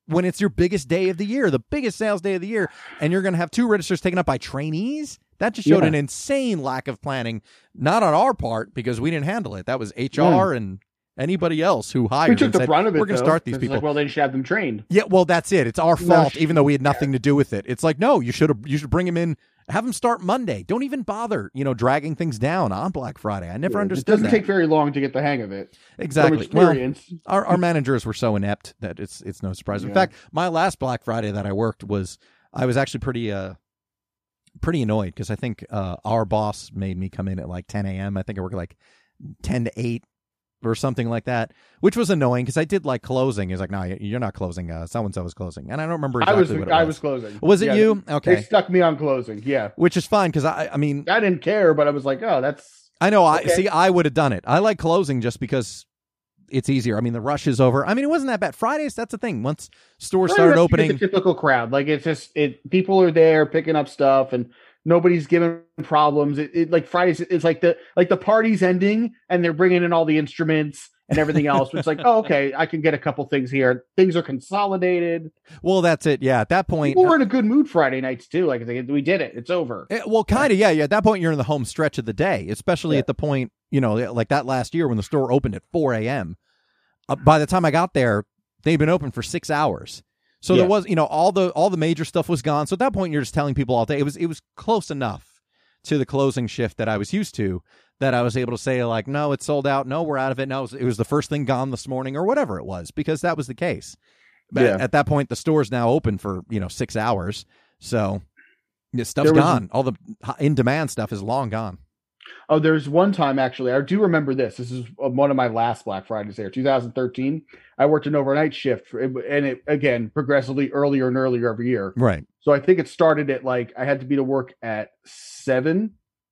when it's your biggest day of the year, the biggest sales day of the year, and you're going to have two registers taken up by trainees? That just showed
Yeah.
an insane lack of planning, not on our part because we didn't handle it. That was H R
Yeah.
and anybody else who hired.
We took
and
the
said,
brunt of it.
We're going to
though.
start these
It's
people.
Like, well, they should have them trained.
Yeah, well, that's it. It's our
No,
fault,
sh-
even though we had nothing to do with it. It's like, no, you should have. You should bring him in. Have them start Monday. Don't even bother, you know, dragging things down on Black Friday. I never
Yeah,
understood
It doesn't
that.
take very long to get the hang of it.
Exactly.
From
Well,
experience.
our our managers were so inept that it's it's no surprise. In
Yeah.
fact, my last Black Friday that I worked was I was actually pretty uh pretty annoyed because I think uh our boss made me come in at like ten a.m. I think I worked like ten to eight or something like that, which was annoying because I did like closing. He's like, no, you're not closing. Uh, so and so was closing, and I don't remember
I
exactly
was
what it
I
was.
was closing.
Was it
Yeah,
you?
They,
Okay,
they stuck me on closing. Yeah,
which is fine because I I mean
I didn't care, but I was like, oh, that's
I know I
Okay.
see I would have done it. I like closing just because it's easier. I mean, the rush is over. I mean, it wasn't that bad. Fridays, that's the thing. Once stores
Well,
started
you get
opening,
the typical crowd. Like it's just it. People are there picking up stuff, and nobody's giving problems. It, it like Fridays. It's like the like the party's ending, and they're bringing in all the instruments and everything else. It's like, oh, okay, I can get a couple things here. Things are consolidated.
well, that's it. Yeah, at that point,
People were in a good mood Friday nights too. Like they- we did it. It's over.
Eh, well, kind of, yeah, yeah. At that point, you're in the home stretch of the day, especially
Yeah.
at the point, you know, like that last year when the store opened at four a.m. Uh, by the time I got there, they'd been open for six hours. So
Yeah.
there was, you know, all the all the major stuff was gone. So at that point, you're just telling people all day. It was it was close enough to the closing shift that I was used to that I was able to say like, no, it's sold out. No, we're out of it. No, it was, it was the first thing gone this morning or whatever it was because that was the case. But
Yeah.
at that point, the store's now open for, you know, six hours. So this stuff's
There was-
gone. All the in demand stuff is long gone.
Oh, there's one time actually. I do remember this. This is one of my last Black Fridays there, two thousand thirteen. I worked an overnight shift, for, and it again progressively earlier and earlier every year.
Right.
So I think it started at like I had to be to work at seven,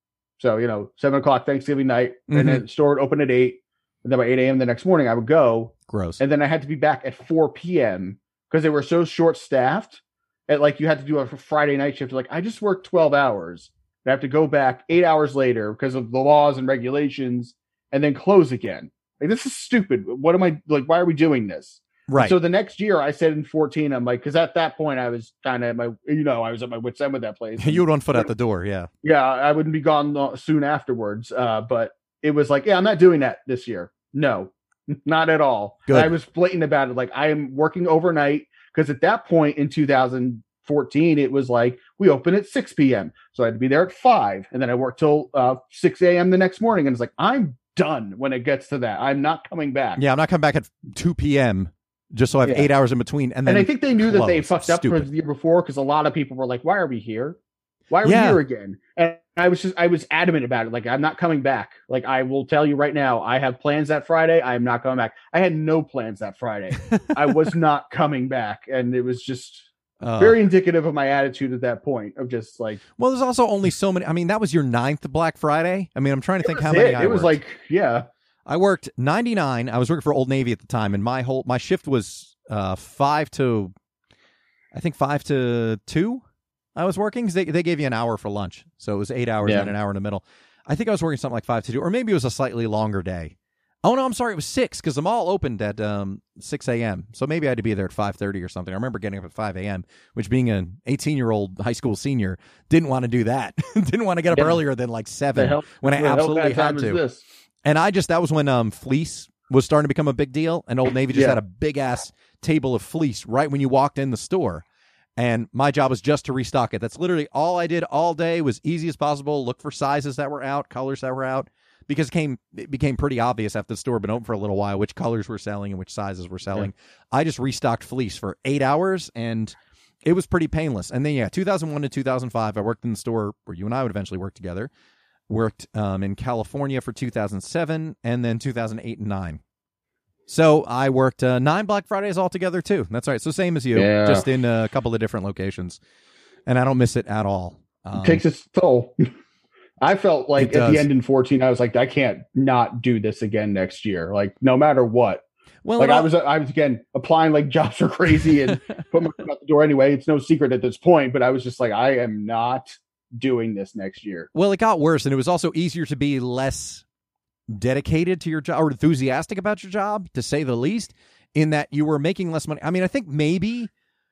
so you know seven o'clock Thanksgiving night,
Mhm.
and then the store would open at eight, and then by eight a.m. the next morning I would go,
Gross.
and then I had to be back at four p.m. because they were so short staffed. At like you had to do a Friday night shift. Like I just worked twelve hours. I have to go back eight hours later because of the laws and regulations, and then close again. Like this is stupid. What am I like? Why are we doing this?
Right.
So the next year, I said in fourteen, I'm like, because at that point I was kind of at my, you know, I was at my wits end with that place.
you would one foot out the door. Yeah.
Yeah, I wouldn't be gone uh, soon afterwards. Uh, but it was like, yeah, I'm not doing that this year. No, not at all.
Good.
I was blatant about it. Like I am working overnight because at that point in two thousand fourteen, it was like we open at six p.m. So I had to be there at five, and then I worked till uh, six a.m. the next morning. And it's like I'm done when it gets to that. I'm not coming back.
Yeah. I'm not coming back at two p.m. just so I have
Yeah.
eight hours in between. And then
And I think they knew that they
close.
fucked up for
Stupid.
the year before because a lot of people were like, "Why are we here? Why are
Yeah.
we here again?" And I was just, I was adamant about it. Like, I'm not coming back. Like, I will tell you right now, I have plans that Friday. I am not coming back. I had no plans that Friday. I was not coming back, and it was just
Uh,
very indicative of my attitude at that point of just like,
well, there's also only so many. I mean, that was your ninth Black Friday. I mean, I'm trying to think
it
how
was
many
it.
I
It was
worked.
like, yeah,
I worked ninety-nine. I was working for Old Navy at the time, and my whole my shift was uh, five to, I think five to two. I was working because they they gave you an hour for lunch, so it was eight hours
Yeah.
and an hour in the middle. I think I was working something like five to two, or maybe it was a slightly longer day. Oh no, I'm sorry, it was six because the mall opened at um, six a.m. So maybe I had to be there at five thirty or something. I remember getting up at five a.m., which being an eighteen-year-old high school senior didn't want to do that. Didn't want to get up
Yeah.
earlier than like
the
seven
hell,
when I
the hell
absolutely
bad time
had
is
to.
this?
And I just, that was when um, fleece was starting to become a big deal. And Old Navy just
Yeah.
had a big ass table of fleece right when you walked in the store. And my job was just to restock it. That's literally all I did all day, was easy as possible. Look for sizes that were out, colors that were out, because it, came, it became pretty obvious after the store had been open for a little while which colors were selling and which sizes were selling. I just restocked fleece for eight hours and it was pretty painless. And then, yeah, two thousand one to two thousand five, I worked in the store where you and I would eventually work together. Worked um, in California for two thousand seven and then two thousand eight and nine. So I worked uh, nine Black Fridays altogether too. That's right. So same as you,
Yeah.
just in a couple of different locations. And I don't miss it at all. Um,
It takes its toll. I felt like
It
at
does.
the end in fourteen, I was like, I can't not do this again next year. Like no matter what.
well,
Like
it
I
all-
was, I was again applying like jobs are crazy and put my foot out the door anyway. It's no secret at this point, but I was just like, I am not doing this next year.
Well, it got worse, and it was also easier to be less dedicated to your job or enthusiastic about your job, to say the least. in that you were making less money. I mean, I think maybe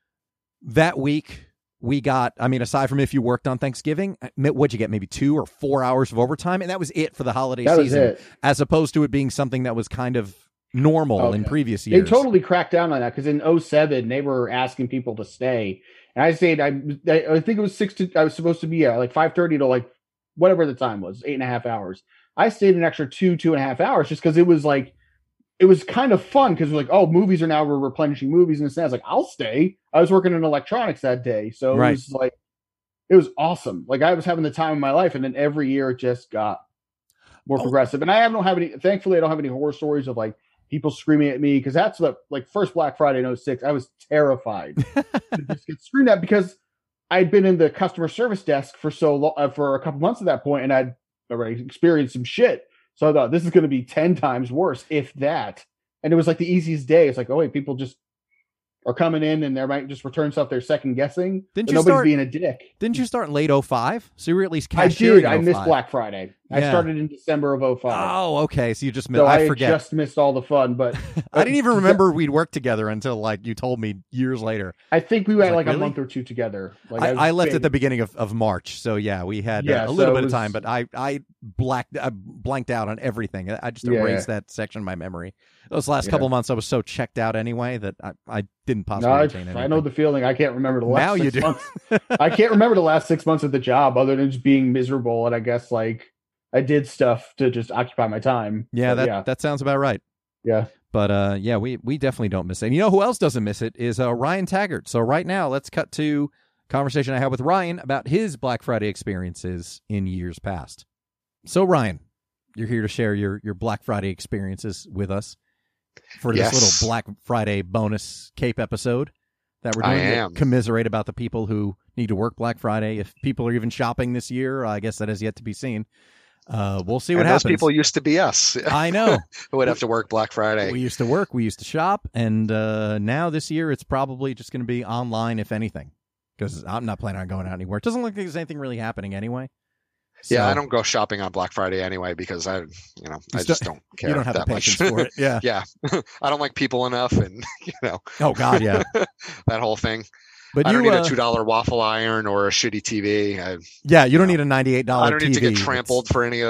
that week we got, I mean, aside from if you worked on Thanksgiving, what'd you get? Maybe two or four hours of overtime. And that was it for the holiday
that
season,
was it.
As opposed to it being something that was kind of normal
okay.
in previous years.
They totally cracked down on that because in oh seven, they were asking people to stay. And I stayed, I, I think it was six to, I was supposed to be yeah, like five thirty to like whatever the time was, eight and a half hours. I stayed an extra two, two and a half hours just because it was like, it was kind of fun because we're like, oh, movies are now, we're replenishing movies. And I was like, I'll stay. I was working in electronics that day. So
right.
it was like, it was awesome. Like I was having the time of my life. And then every year it just got more oh. progressive. And I don't have any, thankfully, I don't have any horror stories of like people screaming at me. Cause that's the like first Black Friday in oh six, I was terrified to just get screamed at because I'd been in the customer service desk for so long, uh, for a couple months at that point, and I'd already experienced some shit. So I thought this is going to be ten times worse, if that. And it was like the easiest day. It's like, oh wait, people just are coming in and they might just return stuff they're second guessing.
Didn't
but
you
nobody's
start,
being a dick.
Didn't you start late oh five? So you were at least
I
cashiering
did. I
in oh five.
missed Black Friday. Yeah. I started in December of oh five.
Oh, okay. So you just missed.
So
I
I
forget.
just missed all the fun, but
I didn't even remember we'd worked together until like you told me years later.
I think we had
like,
like
really?
a month or two together. Like
I,
I,
I left at the beginning of, of March, so yeah, we had
yeah,
uh, a little
so
bit
was,
of time, but I I blacked I blanked out on everything. I just
yeah.
erased that section of my memory. Those last
yeah.
couple of months, I was so checked out anyway that I, I didn't possibly
no,
retain anything.
I know the feeling. I can't remember the last
now
six
you do.
months. I can't remember the last six months of the job other than just being miserable. And I guess like I did stuff to just occupy my time.
Yeah,
but,
that
yeah.
that sounds about right.
Yeah.
But uh, yeah, we, we definitely don't miss it. And you know who else doesn't miss it is uh, Ryan Taggart. So right now, let's cut to a conversation I had with Ryan about his Black Friday experiences in years past. So Ryan, you're here to share your, your Black Friday experiences with us for this
yes.
little Black Friday bonus Cape episode that we're doing
I
to
am.
commiserate about the people who need to work Black Friday. If people are even shopping this year, I guess that is yet to be seen. Uh, we'll see what
and
happens.
Those people used to be us.
I know.
Who would have to work Black Friday.
We used to work. We used to shop. And uh, now this year, it's probably just going to be online, if anything, because I'm not planning on going out anywhere. It doesn't look like there's anything really happening anyway. So,
yeah, I don't go shopping on Black Friday anyway because I, you know,
you
I just don't care
you don't have
that
the
much.
patience for it. Yeah,
yeah, I don't like people enough, and you know.
Oh God, yeah.
That whole thing.
But
I
you,
don't need
uh,
a two dollar waffle iron or a shitty T V. I,
yeah, you don't
know,
need a ninety-eight dollar
I don't
T V.
need to get trampled for any of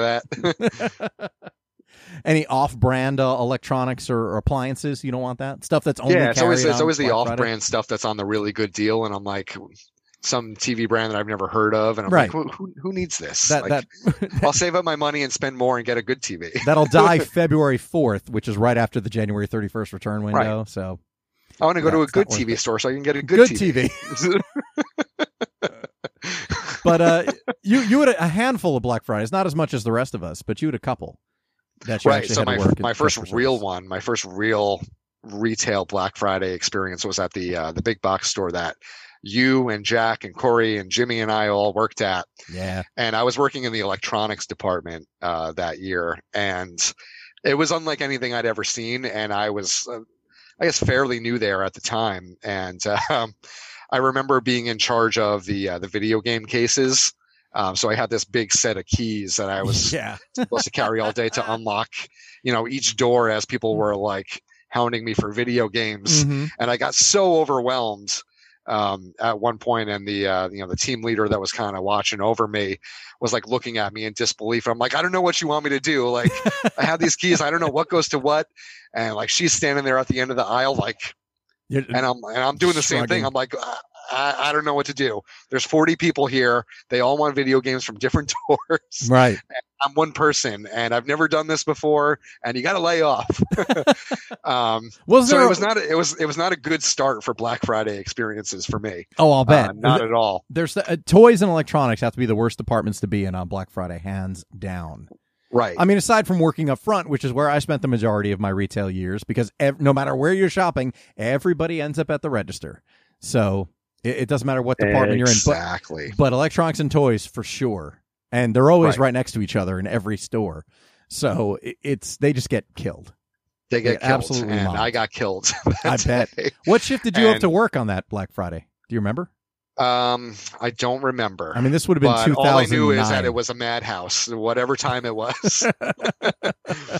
that.
Any off-brand uh, electronics or, or appliances? You don't want that stuff that's only
yeah. It's always
carried
it's always
on
the
Black
off-brand
Friday?
stuff that's on the really good deal, and I'm like. Some T V brand that I've never heard of, and I'm
right.
like, who, who, who needs this?
That,
like,
that,
I'll save up my money and spend more and get a good T V.
That'll die February fourth, which is right after the January thirty-first return window.
Right.
So
I want to go
yeah,
to a good T V
it.
store so I can get a good,
good
T V.
T V. But uh, you you had a handful of Black Fridays, not as much as the rest of us, but you had a couple. That you
right.
actually
So
had
my
to work
my
at
first
customer
real
service.
one, my first real retail Black Friday experience was at the uh, the big box store that you and Jack and Corey and Jimmy and I all worked at.
Yeah.
And I was working in the electronics department uh, that year, and it was unlike anything I'd ever seen. And I was, uh, I guess, fairly new there at the time. And um, I remember being in charge of the uh, the video game cases. Um, so I had this big set of keys that I was
yeah.
supposed to carry all day to unlock, you know, each door as people were like hounding me for video games.
Mm-hmm.
And I got so overwhelmed um, at one point, and the, uh, you know, the team leader that was kind of watching over me was like looking at me in disbelief. I'm like, I don't know what you want me to do. Like, I have these keys. I don't know what goes to what. And like, she's standing there at the end of the aisle, like,
You're,
and I'm, and I'm doing the same
shrugging.
thing. I'm like, I, I don't know what to do. There's forty people here. They all want video games from different doors.
Right.
I'm one person, and I've never done this before, and you got to lay off. um,
was
so
there
it
a-
was not. It was. It was not a good start for Black Friday experiences for me.
Oh, I'll bet.
Uh, not at all.
There's uh, toys and electronics have to be the worst departments to be in on Black Friday, hands down.
Right.
I mean, aside from working up front, which is where I spent the majority of my retail years, because ev- no matter where you're shopping, everybody ends up at the register. So it, it doesn't matter what department
exactly.
you're in. Exactly. But, but electronics and toys for sure. And they're always right. right next to each other in every store. So it, it's they just get killed.
They get
They're
killed.
Absolutely
and
mobbed.
I got killed.
I bet. What shift did you
and,
have to work on that Black Friday? Do you remember?
Um, I don't remember.
I mean, this would have been
but
two thousand nine.
All I knew is that it was a madhouse, whatever time it was.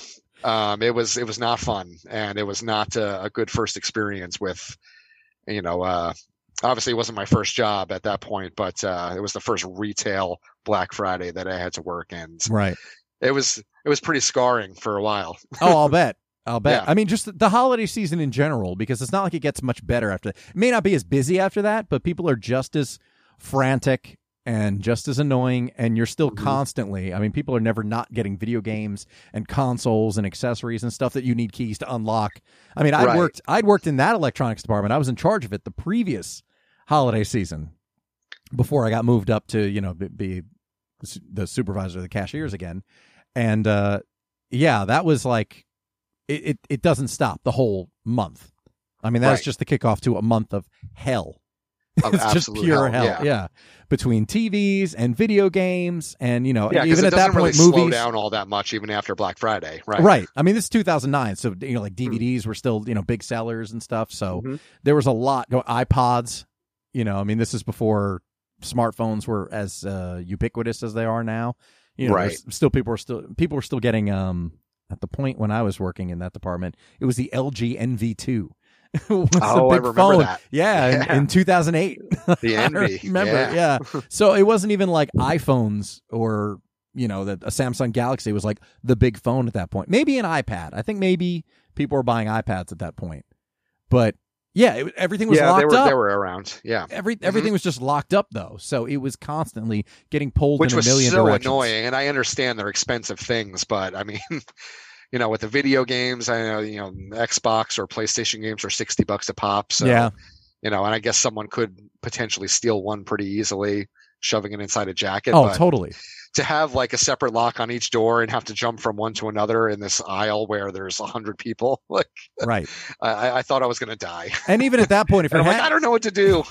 Um, it was it was not fun, and it was not a, a good first experience with, you know, uh, obviously it wasn't my first job at that point, but uh, it was the first retail Black Friday that I had to work, and
Right.
it was it was pretty scarring for a while.
Oh, I'll bet. I'll bet.
Yeah.
I mean, just the holiday season in general, because it's not like it gets much better after. It may not be as busy after that, but people are just as frantic and just as annoying, and you're still
Mhm.
constantly. I mean, people are never not getting video games and consoles and accessories and stuff that you need keys to unlock. I mean, I
Right.
worked. I'd worked in that electronics department. I was in charge of it the previous holiday season before I got moved up to you know be, be the supervisor of the cashiers again, and uh, yeah, that was like. It, it it doesn't stop the whole month. I mean, that's
Right.
just the kickoff to a month of hell.
Of
It's just
absolute
pure
hell,
hell.
yeah.
Between T Vs and video games, and you know,
Yeah, because
even
it
at that
doesn't really
point,
slow
movies.
down all that much even after Black Friday, right?
Right. I mean, this is two thousand nine, so you know, like D V Ds were still you know big sellers and stuff. So
Mhm.
there was a lot. Go iPods. You know, I mean, this is before smartphones were as uh, ubiquitous as they are now. You know,
Right.
there's still people were still people were still getting um. At the point when I was working in that department, it was the L G N V two. Was the
Oh, I
big
remember
phone.
that.
Yeah, in-
Yeah.
In, two thousand eight.
The
I
Envy.
remember,
Yeah.
yeah. So it wasn't even like iPhones or, you know, the, a Samsung Galaxy was like the big phone at that point. Maybe an iPad. I think maybe people were buying iPads at that point. But yeah, it, everything was
Yeah,
locked
they were
up.
they were around. Yeah.
Every everything was just locked up though, so it was constantly getting pulled
Which
in a
was
million
so
directions.
annoying, and I understand they're expensive things, but I mean, you know, with the video games, I know you know Xbox or PlayStation games are sixty bucks a pop. So
Yeah.
you know, and I guess someone could potentially steal one pretty easily, shoving it inside a jacket.
Oh,
but
totally.
to have like a separate lock on each door and have to jump from one to another in this aisle where there's a hundred people, like
Right.
I, I thought I was going to die.
And even at that point, if
And
you're
I'm like,
ha-
I don't know what to do.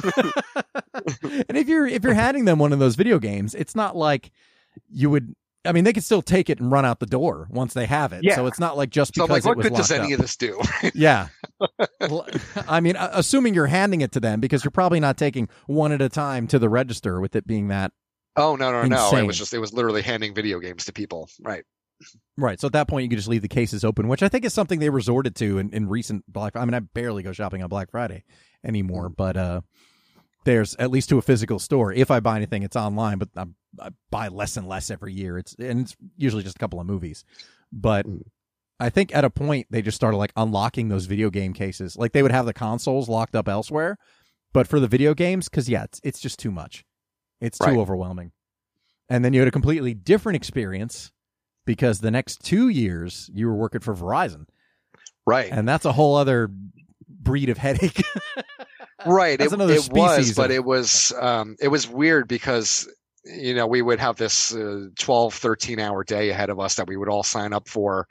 and if you're if you're handing them one of those video games, it's not like you would. I mean, they could still take it and run out the door once they have it.
Yeah.
So it's not like just
So I'm
because
like,
it
what
was
good does
locked
any
up.
of this do?
Yeah. Well, I mean, uh, assuming you're handing it to them, because you're probably not taking one at a time to the register with it being that.
Oh no, no, no!
Insane.
It was just it was literally handing video games to people, right?
Right. So at that point, you could just leave the cases open, which I think is something they resorted to in, in recent Black. I mean, I barely go shopping on Black Friday anymore, but uh, there's at least to a physical store. If I buy anything, it's online, but I, I buy less and less every year. It's and it's usually just a couple of movies. But
Mm.
I think at a point they just started like unlocking those video game cases. Like they would have the consoles locked up elsewhere, but for the video games, because yeah, it's it's just too much. It's too
Right.
overwhelming. And then you had a completely different experience because the next two years you were working for Verizon,
Right,
and that's a whole other breed of headache.
right.
That's
It,
another
it was,
species
but
of-
it was um, it was weird because you know we would have this uh, twelve, thirteen hour day ahead of us that we would all sign up for,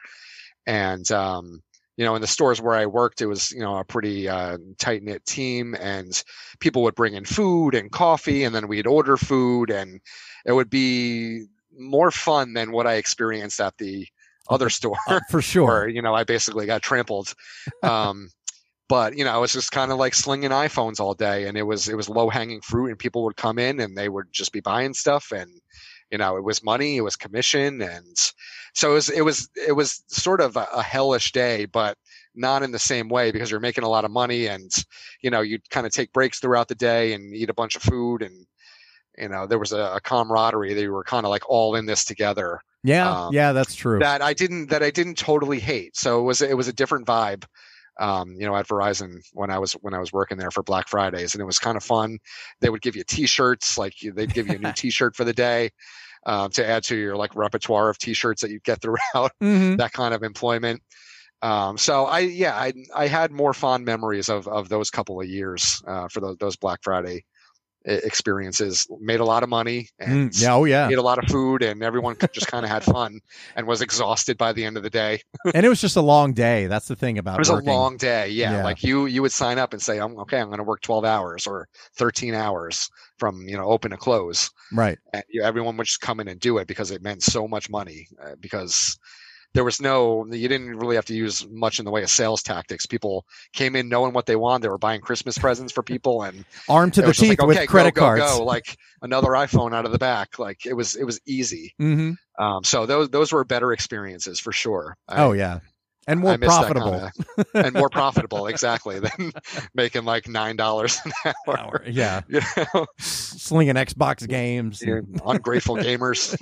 and um, you know in the stores where I worked, it was you know a pretty uh, tight knit team, and people would bring in food and coffee, and then we'd order food, and it would be more fun than what I experienced at the other store.
Uh, for sure.
where you know I basically got trampled. Um, but you know, I was just kind of like slinging iPhones all day, and it was it was low hanging fruit, and people would come in and they would just be buying stuff, and you know, it was money, it was commission, and so it was it was it was sort of a, a hellish day, but not in the same way because you're making a lot of money, and you know, you'd kind of take breaks throughout the day and eat a bunch of food, and you know, there was a, a camaraderie. They were kind of like all in this together.
Yeah,
um,
yeah, that's true.
That I didn't that I didn't totally hate. So it was it was a different vibe. Um, you know, at Verizon when I was when I was working there for Black Fridays, and it was kind of fun. They would give you T-shirts, like you- they'd give you a new T-shirt for the day um, to add to your like repertoire of T-shirts that you get throughout
Mhm.
that kind of employment. Um, so I yeah I I had more fond memories of of those couple of years uh, for those those Black Friday e- experiences. Made a lot of money and
Mm, yeah, oh yeah.
ate a lot of food, and everyone just kind of had fun and was exhausted by the end of the day.
And it was just a long day. That's the thing about
It was
working.
a long day. Yeah.
Yeah.
Like you, you would sign up and say, I'm okay. I'm going to work twelve hours or thirteen hours from, you know, open to close.
Right.
And you, everyone would just come in and do it because it meant so much money uh, because there was no, you didn't really have to use much in the way of sales tactics. People came in knowing what they wanted. They were buying Christmas presents for people, and
Armed to
it
the
was just
teeth
like,
with
okay,
credit
go, go,
cards.
go. Like another iPhone out of the back. Like it was, it was easy.
Mm-hmm.
Um, so those, those were better experiences for sure. I-
Oh yeah. and more
I miss that
profitable.
kinda- and more profitable, exactly, than making like nine dollars an hour.
Hour, yeah.
You know?
Slinging Xbox games.
Yeah, ungrateful gamers.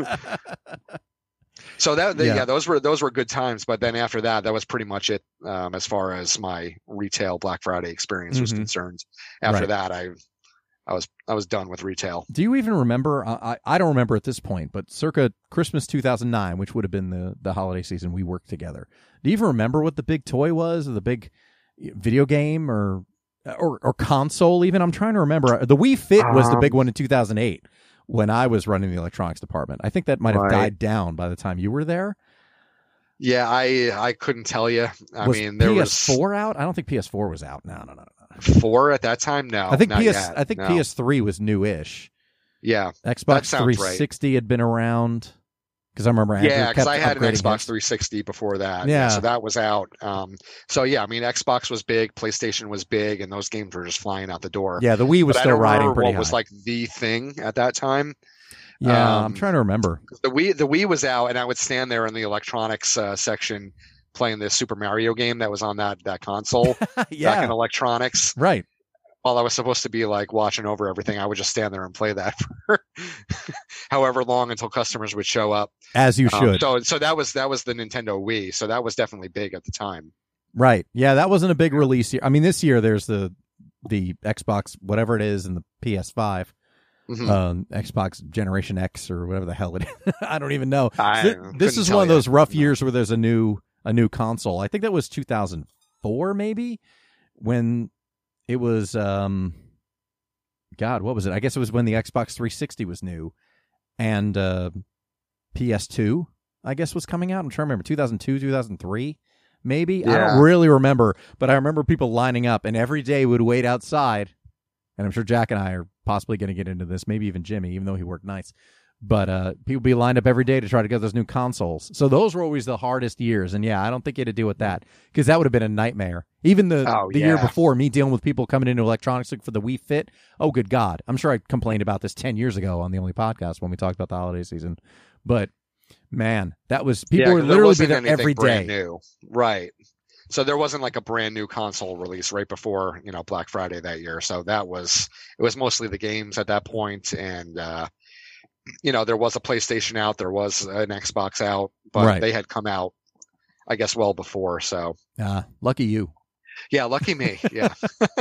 So that
Yeah.
yeah. those were those were good times. But then after that, that was pretty much it um, as far as my retail Black Friday experience was
Mhm.
concerned. After
Right.
that, I I was I was done with retail.
Do you even remember? I, I don't remember at this point, but circa Christmas two thousand nine, which would have been the, the holiday season we worked together. Do you even remember what the big toy was, or the big video game, or or, or console? Even I'm trying to remember. The Wii Fit was the big
Um,
one in two thousand eight when I was running the electronics department. I think that might have
Right.
died down by the time you were there.
Yeah, I I couldn't tell you. I
was
mean, there
P S four out? I don't think P S four was out. No, no, no, no.
was four at that time. No,
I think
not
P S.
yet.
I think
No.
P S three was new-ish.
Yeah,
Xbox
sounds
three
right.
sixty had been around because I remember Andrew
yeah, because
kept
I had an
upgrading
Xbox
his.
three sixty before that.
Yeah.
so that was out. Um, so yeah, I mean, Xbox was big, PlayStation was big, and those games were just flying out the door.
Yeah, the Wii was
But I
still
don't
riding
remember
pretty
what
high.
was like the thing at that time.
yeah, I'm
um,
trying to remember.
The Wii, the Wii was out, and I would stand there in the electronics uh, section playing the Super Mario game that was on that that console back in
yeah,
electronics.
right.
While I was supposed to be like watching over everything, I would just stand there and play that for however long until customers would show up.
As you
Um,
should.
so, so that was that was the Nintendo Wii. So that was definitely big at the time.
Right. Yeah, that wasn't a big release year. I mean, this year there's the the Xbox, whatever it is, and the P S five,
Mhm.
um, Xbox Generation X or whatever the hell it is. I don't even know.
I
Th-
couldn't
this is
tell
one of
ya.
those rough
No.
years where there's a new a new console. I think that was two thousand four, maybe, when it was. Um, God, what was it? I guess it was when the Xbox three sixty was new, and uh, P S two, I guess, was coming out. I'm trying to remember, two thousand two, two thousand three, maybe. I
Yeah.
don't really remember, but I remember people lining up, and every day would wait outside. And I'm sure Jack and I are possibly going to get into this, maybe even Jimmy, even though he worked nights. But uh, people be lined up every day to try to get those new consoles. So those were always the hardest years. And yeah, I don't think you had to deal with that because that would have been a nightmare. Even the,
Oh,
the year
yeah.
before, me dealing with people coming into electronics looking for the Wii Fit. Oh, good God. I'm sure I complained about this ten years ago on the only podcast when we talked about the holiday season. But man, that was people
Yeah,
would
'cause there
literally be
wasn't
there
anything
every
brand
day.
New. Right. So there wasn't like a brand new console release right before, you know, Black Friday that year. So that was, it was mostly the games at that point. And, uh, you know, there was a PlayStation out, there was an Xbox out, but
Right.
they had come out, I guess, well before. So
Uh, lucky you.
yeah, lucky me. Yeah.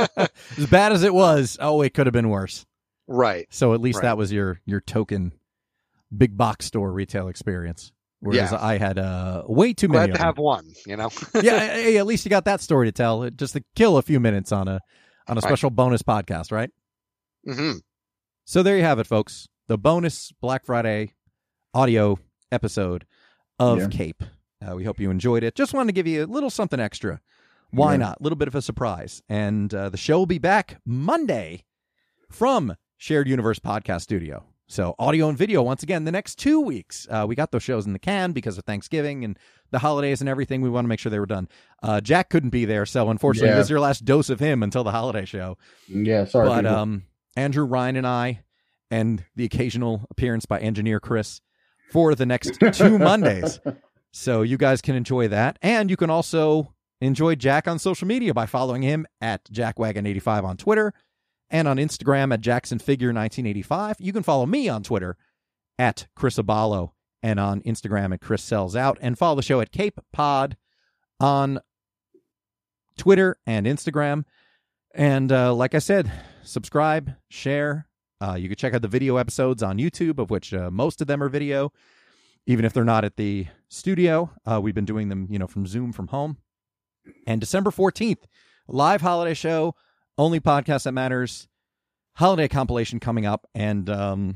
As bad as it was, oh, it could have been worse.
Right.
So at least
Right.
that was your your token big box store retail experience. Whereas
Yeah.
I had uh, way too many
Glad
of
to
them.
have one, you know?
yeah, hey, at least you got that story to tell, just to kill a few minutes on a on a
Right.
special bonus podcast, right?
hmm
So there you have it, folks. The bonus Black Friday audio episode of
Yeah.
Cape. Uh, we hope you enjoyed it. Just wanted to give you a little something extra. Why
Yeah.
not? A little bit of a surprise. And uh, the show will be back Monday from Shared Universe Podcast Studio. So audio and video, once again, the next two weeks. Uh, we got those shows in the can because of Thanksgiving and the holidays and everything. We want to make sure they were done. Uh, Jack couldn't be there, so unfortunately,
Yeah.
this is your last dose of him until the holiday show.
Yeah, sorry.
But
people.
um, Andrew, Ryan, and I, and the occasional appearance by engineer Chris for the next two Mondays. So you guys can enjoy that. And you can also enjoy Jack on social media by following him at Jackwagon eighty-five on Twitter and on Instagram at JacksonFigure nineteen eighty-five. You can follow me on Twitter at Chris Abalo and on Instagram at Chris Sells Out, and follow the show at Cape Pod on Twitter and Instagram. And uh, like I said, subscribe, share. Uh, you can check out the video episodes on YouTube, of which uh, most of them are video, even if they're not at the studio. Uh, we've been doing them, you know, from Zoom from home. And December fourteenth, live holiday show, only podcast that matters, holiday compilation coming up. And um,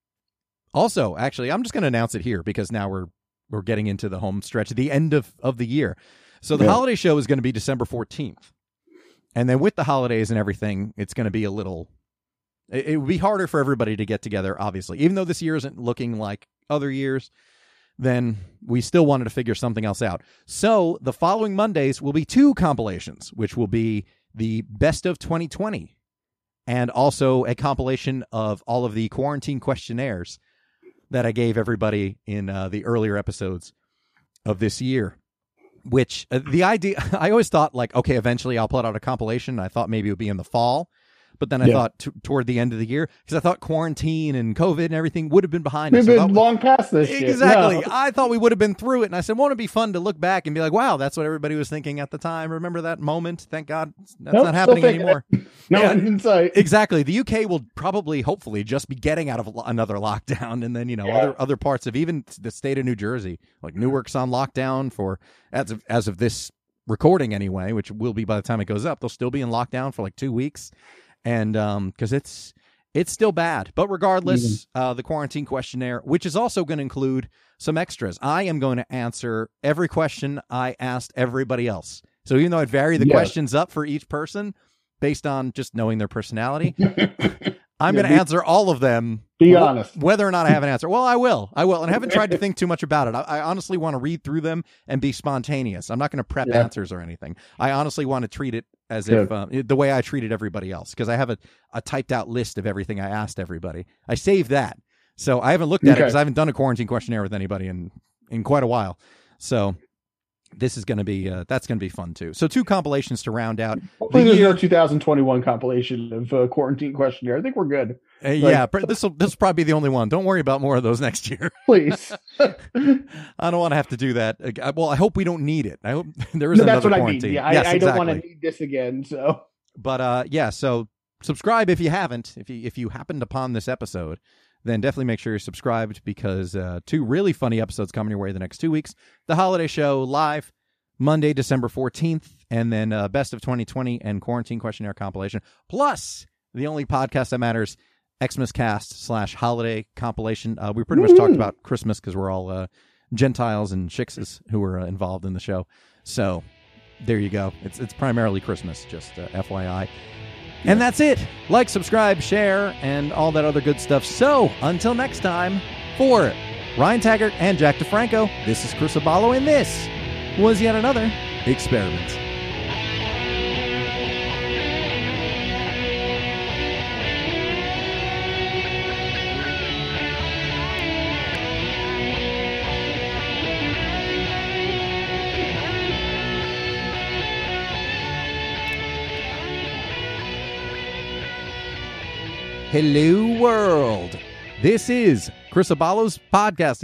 also, actually, I'm just going to announce it here because now we're we're getting into the home stretch, the end of, of the year. So the
Yeah.
holiday show is going to be December fourteenth. And then with the holidays and everything, it's going to be a little... It, it would be harder for everybody to get together, obviously. Even though this year isn't looking like other years, then we still wanted to figure something else out. So the following Mondays will be two compilations, which will be the best of twenty twenty and also a compilation of all of the quarantine questionnaires that I gave everybody in uh, the earlier episodes of this year. which uh, the idea, I always thought like, okay, eventually I'll put out a compilation. I thought maybe it would be in the fall. But then I
Yeah.
thought t- toward the end of the year, because I thought quarantine and COVID and everything would have been behind
We've
us. I
been
thought-
long past this shit.
Exactly.
No.
I thought we would have been through it. And I said, won't it be fun to look back and be like, wow, that's what everybody was thinking at the time. Remember that moment? Thank God that's
Nope,
not happening
still thinking
anymore.
No
Yeah.
one's in sight.
Exactly. The U K will probably, hopefully, just be getting out of lo- another lockdown. And then, you know,
Yeah.
other other parts of even the state of New Jersey, like Newark's on lockdown for, as of, as of this recording anyway, which will be by the time it goes up, they'll still be in lockdown for like two weeks. And um, because it's it's still bad. But regardless, uh, the quarantine questionnaire, which is also going to include some extras. I am going to answer every question I asked everybody else. So even though I'd vary the
Yes.
questions up for each person based on just knowing their personality, I'm
Yeah,
going to
be-
answer all of them.
Be
wh-
honest.
Whether or not I have an answer. Well, I will. I will. And I haven't tried to think too much about it. I, I honestly want to read through them and be spontaneous. I'm not going to prep
Yeah.
answers or anything. I honestly want to treat it as
Good.
if uh, the way I treated everybody else, because I have a, a typed out list of everything I asked everybody. I saved that. So I haven't looked at it
Okay.
because I haven't done a quarantine questionnaire with anybody in, in quite a while. So this is going to be, uh, that's going to be fun too. So two compilations to round out.
Hopefully,
The
there's
year-
no two thousand twenty-one compilation of uh, quarantine questionnaire. I think we're good.
Uh,
Like-
yeah, this will this will probably be the only one. Don't worry about more of those next year.
Please.
I don't want to have to do that. ag- Well, I hope we don't need it. I hope there is
No,
another
that's what I mean.
quarantine.
Yeah, I,
yes,
I don't
exactly.
want to need this again. So
But uh, yeah, so subscribe if you haven't. If you if you happened upon this episode, then definitely make sure you're subscribed, because uh, two really funny episodes coming your way the next two weeks. The Holiday Show live Monday, December fourteenth, and then uh, Best of twenty twenty and Quarantine Questionnaire compilation. Plus, the only podcast that matters, Xmas Cast slash Holiday compilation. Uh, we pretty much talked
Woohoo.
about Christmas because we're all uh, Gentiles and Chicks who were uh, involved in the show. So there you go. It's it's primarily Christmas, just uh, F Y I. And that's it. Like, subscribe, share, and all that other good stuff. So, until next time, for Ryan Taggart and Jack DeFranco, this is Chris Abalo, and this was yet another experiment. Hello, world. This is Chris Abalo's podcast.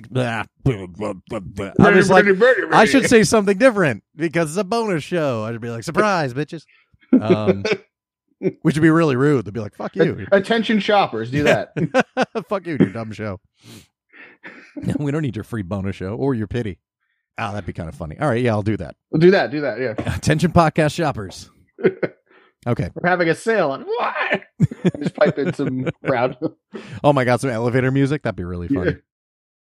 I was like, I should say something different because it's a bonus show. I should be like, surprise, bitches. Um, which would be really rude. They'd be like, fuck you.
attention shoppers, do that.
Fuck you, your dumb show. We don't need your free bonus show or your pity. Oh, that'd be kind of funny. All right, yeah, I'll do that.
We'll do that. Do that. Yeah.
Attention podcast shoppers. Okay.
We're having a sale on what? Just pipe in some crowd.
Oh my God, some elevator music. That'd be really funny.